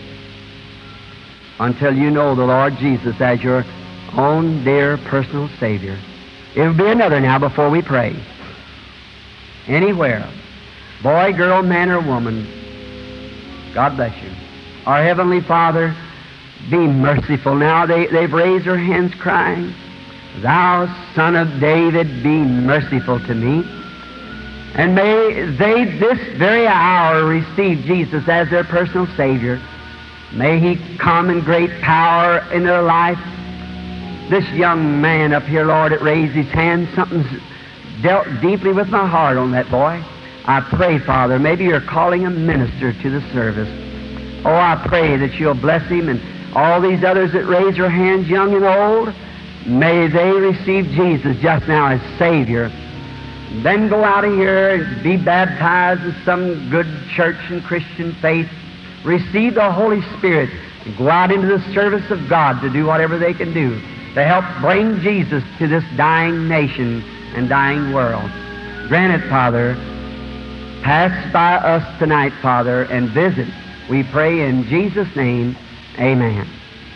Speaker 1: until you know the Lord Jesus as your own dear personal Savior. It'll be another now before we pray. Anywhere, boy, girl, man, or woman, God bless you. Our Heavenly Father, be merciful now. They've raised their hands crying, Thou Son of David, be merciful to me. And may they this very hour receive Jesus as their personal Savior. May He come in great power in their life. This young man up here, Lord, that raised his hand, something's dealt deeply with my heart on that boy. I pray, Father, maybe You're calling a minister to the service. Oh, I pray that You'll bless him and all these others that raise their hands, young and old. May they receive Jesus just now as Savior. Then go out of here and be baptized in some good church and Christian faith. Receive the Holy Spirit and go out into the service of God to do whatever they can do to help bring Jesus to this dying nation and dying world. Grant it, Father. Pass by us tonight, Father, and visit. We pray in Jesus' name. Amen.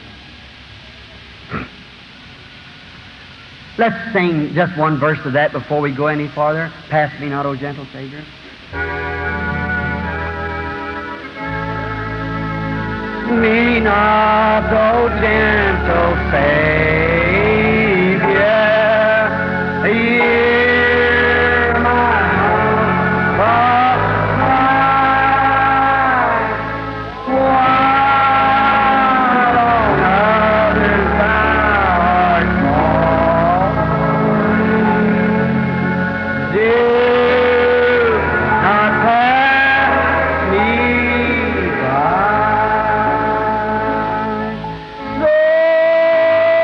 Speaker 1: Let's sing just one verse of that before we go any farther. Pass me not, O gentle Savior. Me not, O gentle Savior, hear my humble cry. While on others thou art calling, do not pass me by.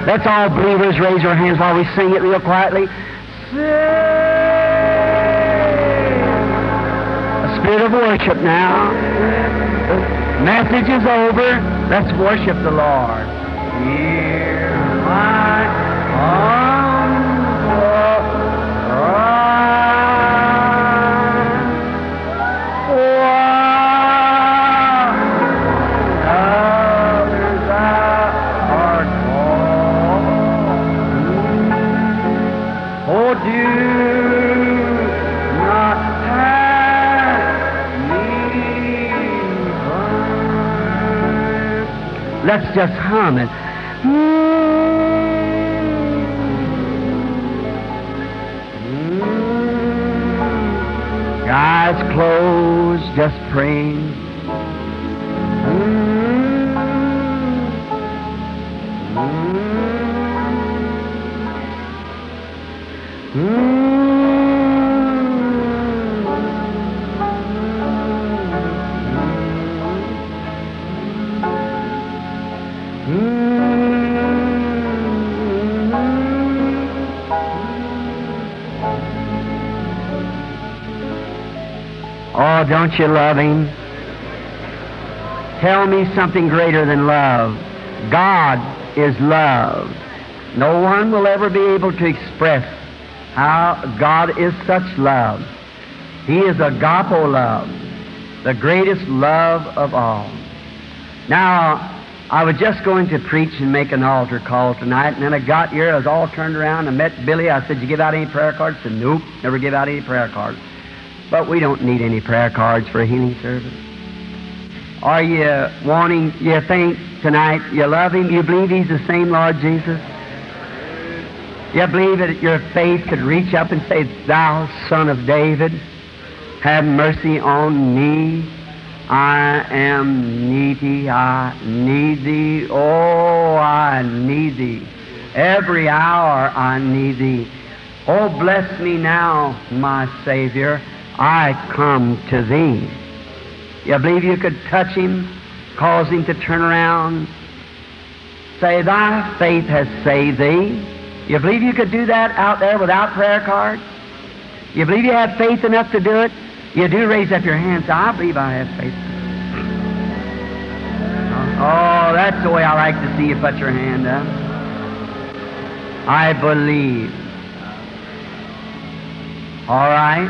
Speaker 1: Let's all believers raise our hands while we sing it real quietly. Sing. A spirit of worship now. The message is over. Let's worship the Lord. Hear my humble cry. Others are called. Oh, do not pass me by. Let's just hum it. Eyes closed, just praying. Oh, don't you love Him? Tell me something greater than love. God is love. No one will ever be able to express how God is such love. He is agape love, the greatest love of all. Now, I was just going to preach and make an altar call tonight, and then I got here, I was all turned around, and met Billy. I said, "You give out any prayer cards?" He said, "Nope, never give out any prayer cards." But we don't need any prayer cards for a healing service. Are you wanting, you think tonight, you love Him, you believe He's the same Lord Jesus? You believe that your faith could reach up and say, "Thou Son of David, have mercy on me. I am needy, I need Thee. Oh, I need Thee. Every hour I need Thee. Oh, bless me now, my Savior. I come to Thee." You believe you could touch Him, cause Him to turn around, say, "Thy faith has saved thee"? You believe you could do that out there without prayer cards? You believe you have faith enough to do it? You do raise up your hand and say, "I believe I have faith." Oh, that's the way I like to see you put your hand up. I believe. All right.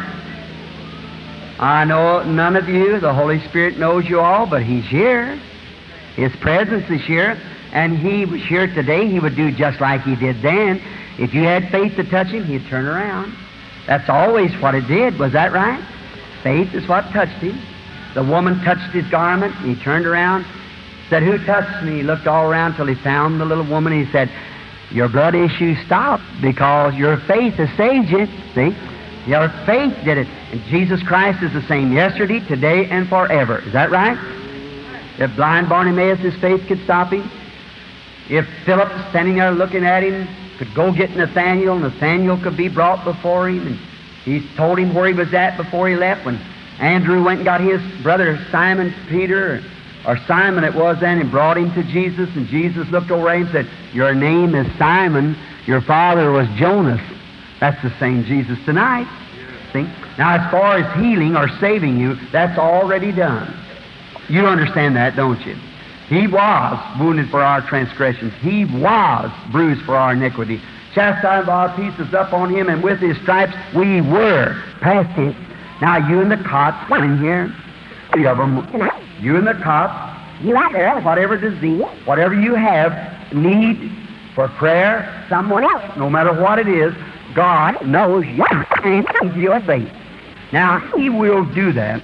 Speaker 1: I know none of you, the Holy Spirit knows you all, but He's here. His presence is here, and He was here today. He would do just like He did then. If you had faith to touch Him, He'd turn around. That's always what it did. Was that right? Faith is what touched Him. The woman touched His garment. He turned around, said, "Who touched me?" He looked all around till He found the little woman. He said, "Your blood issue stopped because your faith has saved you." See? Your faith did it. And Jesus Christ is the same yesterday, today, and forever. Is that right? If blind Bartimaeus, his faith could stop him. If Philip, standing there looking at him, could go get Nathaniel, Nathaniel could be brought before him, and he told him where he was at before he left. When Andrew went and got his brother Simon Peter, or Simon it was then, and brought him to Jesus, and Jesus looked over at him and said, "Your name is Simon, your father was Jonas." That's the same Jesus tonight. See? Now, as far as healing or saving you, that's already done. You understand that, don't you? He was wounded for our transgressions. He was bruised for our iniquity. Chastisement of our peace is up on Him, and with His stripes we were past it. Now, you in the cot, in here, three of them, you in the cot, you out there, whatever disease, whatever you have, need for prayer, someone else, no matter what it is, God knows your faith. Now, He will do that.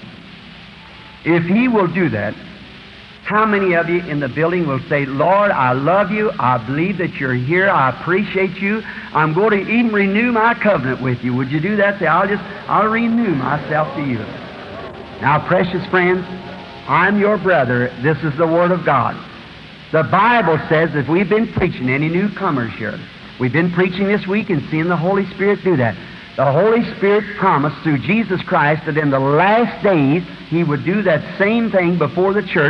Speaker 1: If He will do that, how many of you in the building will say, "Lord, I love You. I believe that You're here. I appreciate You. I'm going to even renew my covenant with You." Would you do that? Say, I'll renew myself to You. Now, precious friends, I'm your brother. This is the Word of God. The Bible says that we've been preaching, any newcomers here, we've been preaching this week and seeing the Holy Spirit do that. The Holy Spirit promised through Jesus Christ that in the last days He would do that same thing before the church,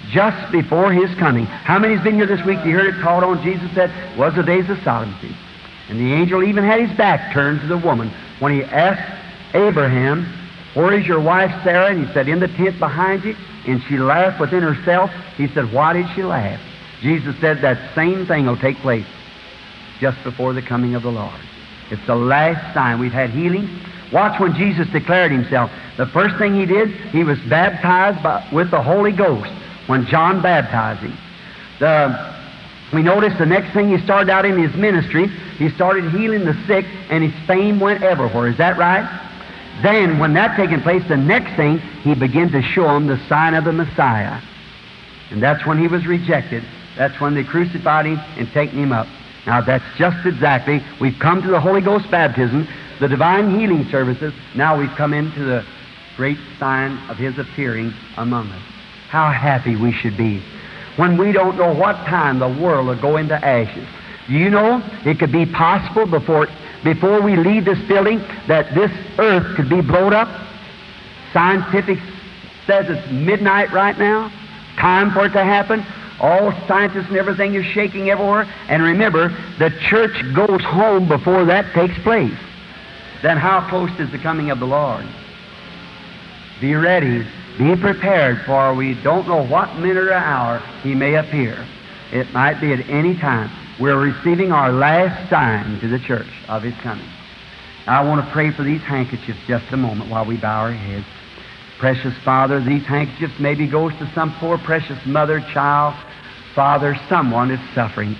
Speaker 1: just before His coming. How many's been here this week? You heard it taught on? Jesus said, was the days of solemnity. And the angel even had his back turned to the woman when he asked Abraham, where is your wife Sarah? And he said, in the tent behind you. And she laughed within herself. He said, why did she laugh? Jesus said that same thing will take place just before the coming of the Lord. It's the last sign. We've had healing. Watch when Jesus declared Himself. The first thing He did, He was baptized with the Holy Ghost when John baptized Him. We notice the next thing He started out in His ministry, He started healing the sick, and His fame went everywhere. Is that right? Then, when that taken place, the next thing, He began to show them the sign of the Messiah. And that's when He was rejected. That's when they crucified Him and taken Him up. Now, that's just exactly, we've come to the Holy Ghost baptism, the divine healing services. Now we've come into the great sign of His appearing among us. How happy we should be when we don't know what time the world will go into ashes. Do you know it could be possible before we leave this building that this earth could be blown up? Scientific says it's midnight right now. Time for it to happen. All scientists and everything is shaking everywhere. And remember, the church goes home before that takes place. Then how close is the coming of the Lord? Be ready. Be prepared, for we don't know what minute or hour He may appear. It might be at any time. We're receiving our last sign to the church of His coming. Now, I want to pray for these handkerchiefs just a moment while we bow our heads. Precious Father, these handkerchiefs maybe goes to some poor precious mother, child, father, someone is suffering.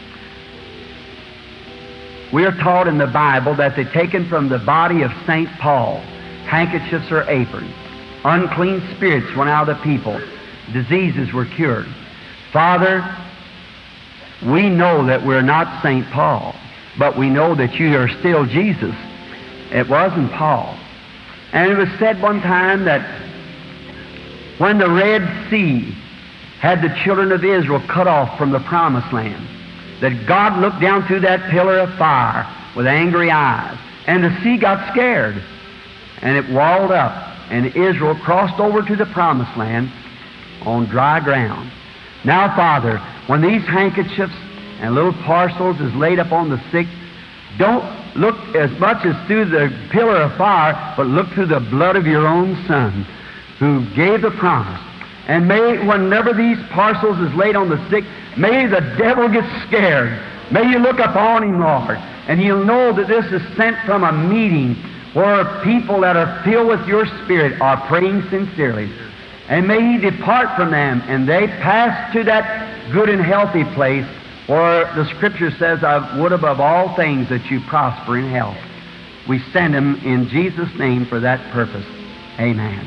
Speaker 1: We are taught in the Bible that they're taken from the body of St. Paul, handkerchiefs or aprons. Unclean spirits went out of the people. Diseases were cured. Father, we know that we're not St. Paul, but we know that you are still Jesus. It wasn't Paul. And it was said one time that when the Red Sea had the children of Israel cut off from the Promised Land, that God looked down through that pillar of fire with angry eyes, and the sea got scared, and it walled up, and Israel crossed over to the Promised Land on dry ground. Now, Father, when these handkerchiefs and little parcels is laid upon the sick, don't look as much as through the pillar of fire, but look through the blood of your own Son, who gave the promise. And may, whenever these parcels is laid on the sick, may the devil get scared. May you look upon him, Lord, and he'll know that this is sent from a meeting where people that are filled with your Spirit are praying sincerely. And may he depart from them, and they pass to that good and healthy place where the Scripture says, I would above all things that you prosper in health. We send them in Jesus' name for that purpose. Amen.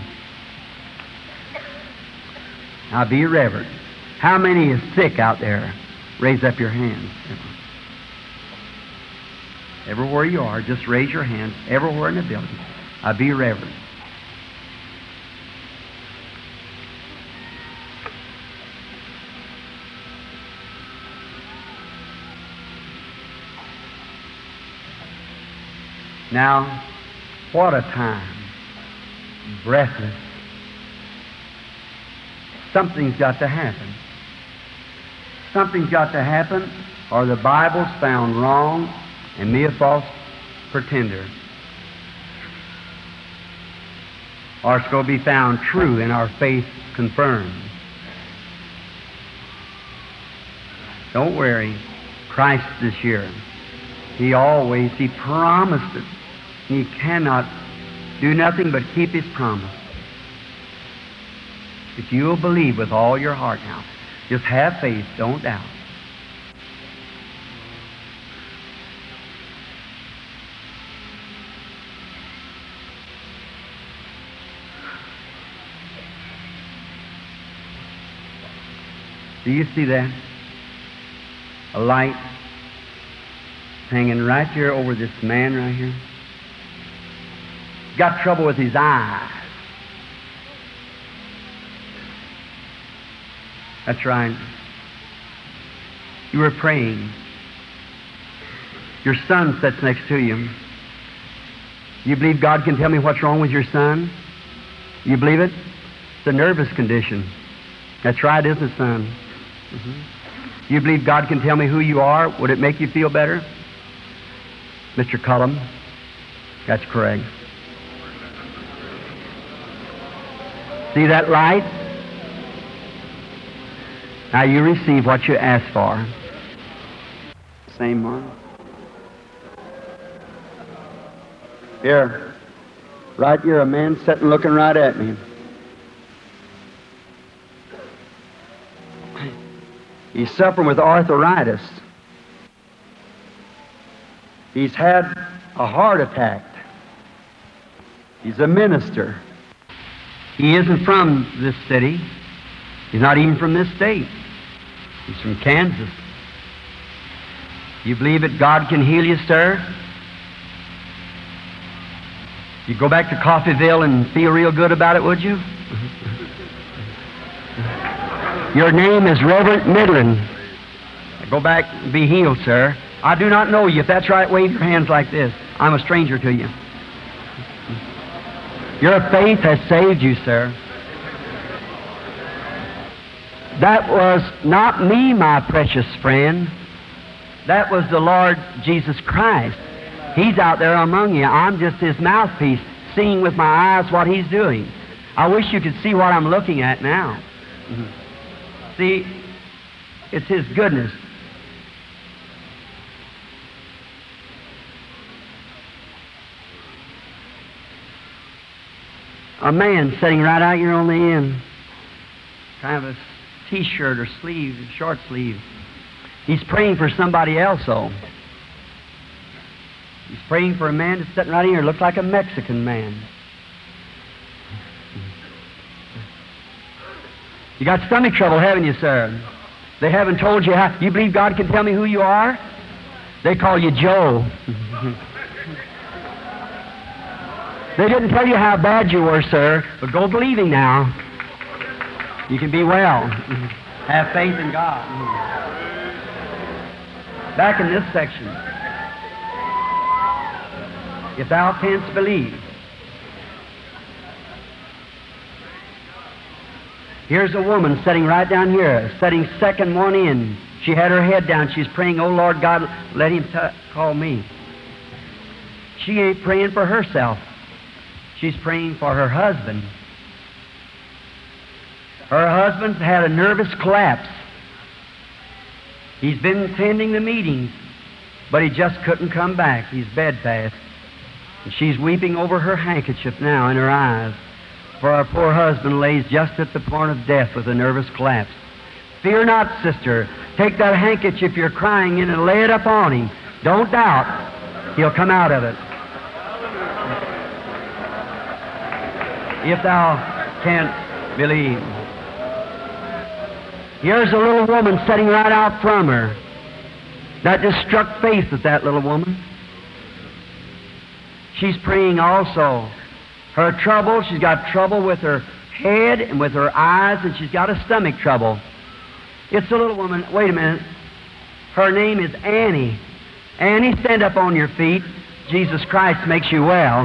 Speaker 1: Now be reverent. How many is sick out there? Raise up your hands. Everywhere you are, just raise your hands. Everywhere in the building. Be reverent. Now, what a time. Breathless. Something's got to happen. Something's got to happen, or the Bible's found wrong and me a false pretender. Or it's going to be found true and our faith confirmed. Don't worry. Christ is here. He promised it. He cannot do nothing but keep His promise. If you will believe with all your heart now, just have faith, don't doubt. Do you see that? A light hanging right there over this man right here. Got trouble with his eyes. That's right. You were praying. Your son sits next to you. You believe God can tell me what's wrong with your son? You believe it? It's a nervous condition. That's right, isn't it, son? You believe God can tell me who you are? Would it make you feel better? Mr. Cullum? That's correct. See that light? Now you receive what you asked for. Same one. Here. Right here, a man sitting looking right at me. He's suffering with arthritis. He's had a heart attack. He's a minister. He isn't from this city. He's not even from this state. He's from Kansas. You believe that God can heal you, sir? You go back to Coffeyville and feel real good about it, would you? Your name is Reverend Midland. Go back and be healed, sir. I do not know you. If that's right, wave your hands like this. I'm a stranger to you. Your faith has saved you, sir. That was not me, my precious friend. That was the Lord Jesus Christ. He's out there among you. I'm just His mouthpiece, seeing with my eyes what He's doing. I wish you could see what I'm looking at now. See, it's His goodness. A man sitting right out here on the end, kind of a t-shirt or sleeve, short sleeve. He's praying for somebody else, though. He's praying for a man that's sitting right here, looks like a Mexican man. You got stomach trouble, haven't you, sir? They haven't told you how. You believe God can tell me who you are? They call you Joe. They didn't tell you how bad you were, sir, but go believing now. You can be well. Have faith in God. Back in this section. If thou canst believe. Here's a woman sitting right down here, sitting second one in. She had her head down. She's praying, "Oh, Lord God, let Him call me." She ain't praying for herself. She's praying for her husband. Her husband's had a nervous collapse. He's been attending the meetings, but he just couldn't come back. He's bedfast. And she's weeping over her handkerchief now in her eyes, for our poor husband lays just at the point of death with a nervous collapse. Fear not, sister. Take that handkerchief you're crying in and lay it up on him. Don't doubt. He'll come out of it. If thou canst believe. Here's a little woman sitting right out from her. That just struck faith with that little woman. She's praying also. Her trouble, she's got trouble with her head and with her eyes, and she's got a stomach trouble. It's a little woman. Wait a minute. Her name is Annie. Annie, stand up on your feet. Jesus Christ makes you well.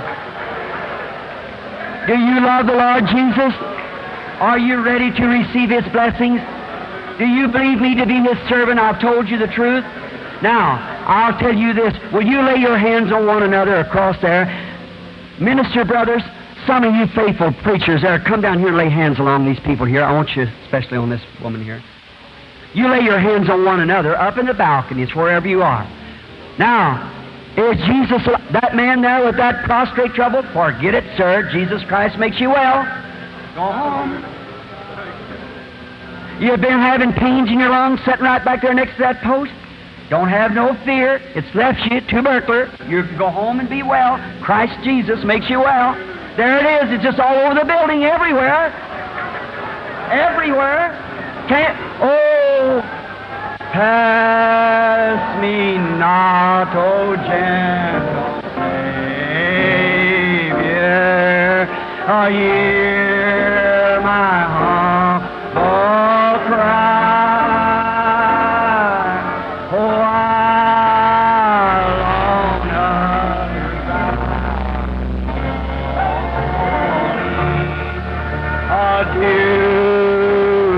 Speaker 1: Do you love the Lord Jesus? Are you ready to receive His blessings? Do you believe me to be His servant? I've told you the truth. Now, I'll tell you this. Will you lay your hands on one another across there? Minister brothers, some of you faithful preachers there, come down here and lay hands along these people here. I want you, especially on this woman here. You lay your hands on one another up in the balconies, wherever you are. Now, is Jesus, that man there with that prostrate trouble? Forget it, sir. Jesus Christ makes you well. Go home. You've been having pains in your lungs sitting right back there next to that post? Don't have no fear. It's left you, tubercular. You can go home and be well. Christ Jesus makes you well. There it is. It's just all over the building, everywhere. Everywhere. Oh, pass me not, O gentle Savior. Hear my humble cry. Oh, I'll honor thy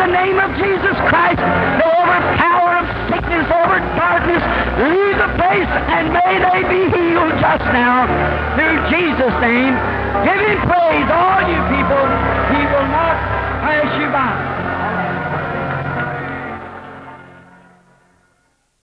Speaker 1: the name of Jesus Christ, the overpower of sickness, over darkness, leave the place, and may they be healed just now. Through Jesus' name, give Him praise.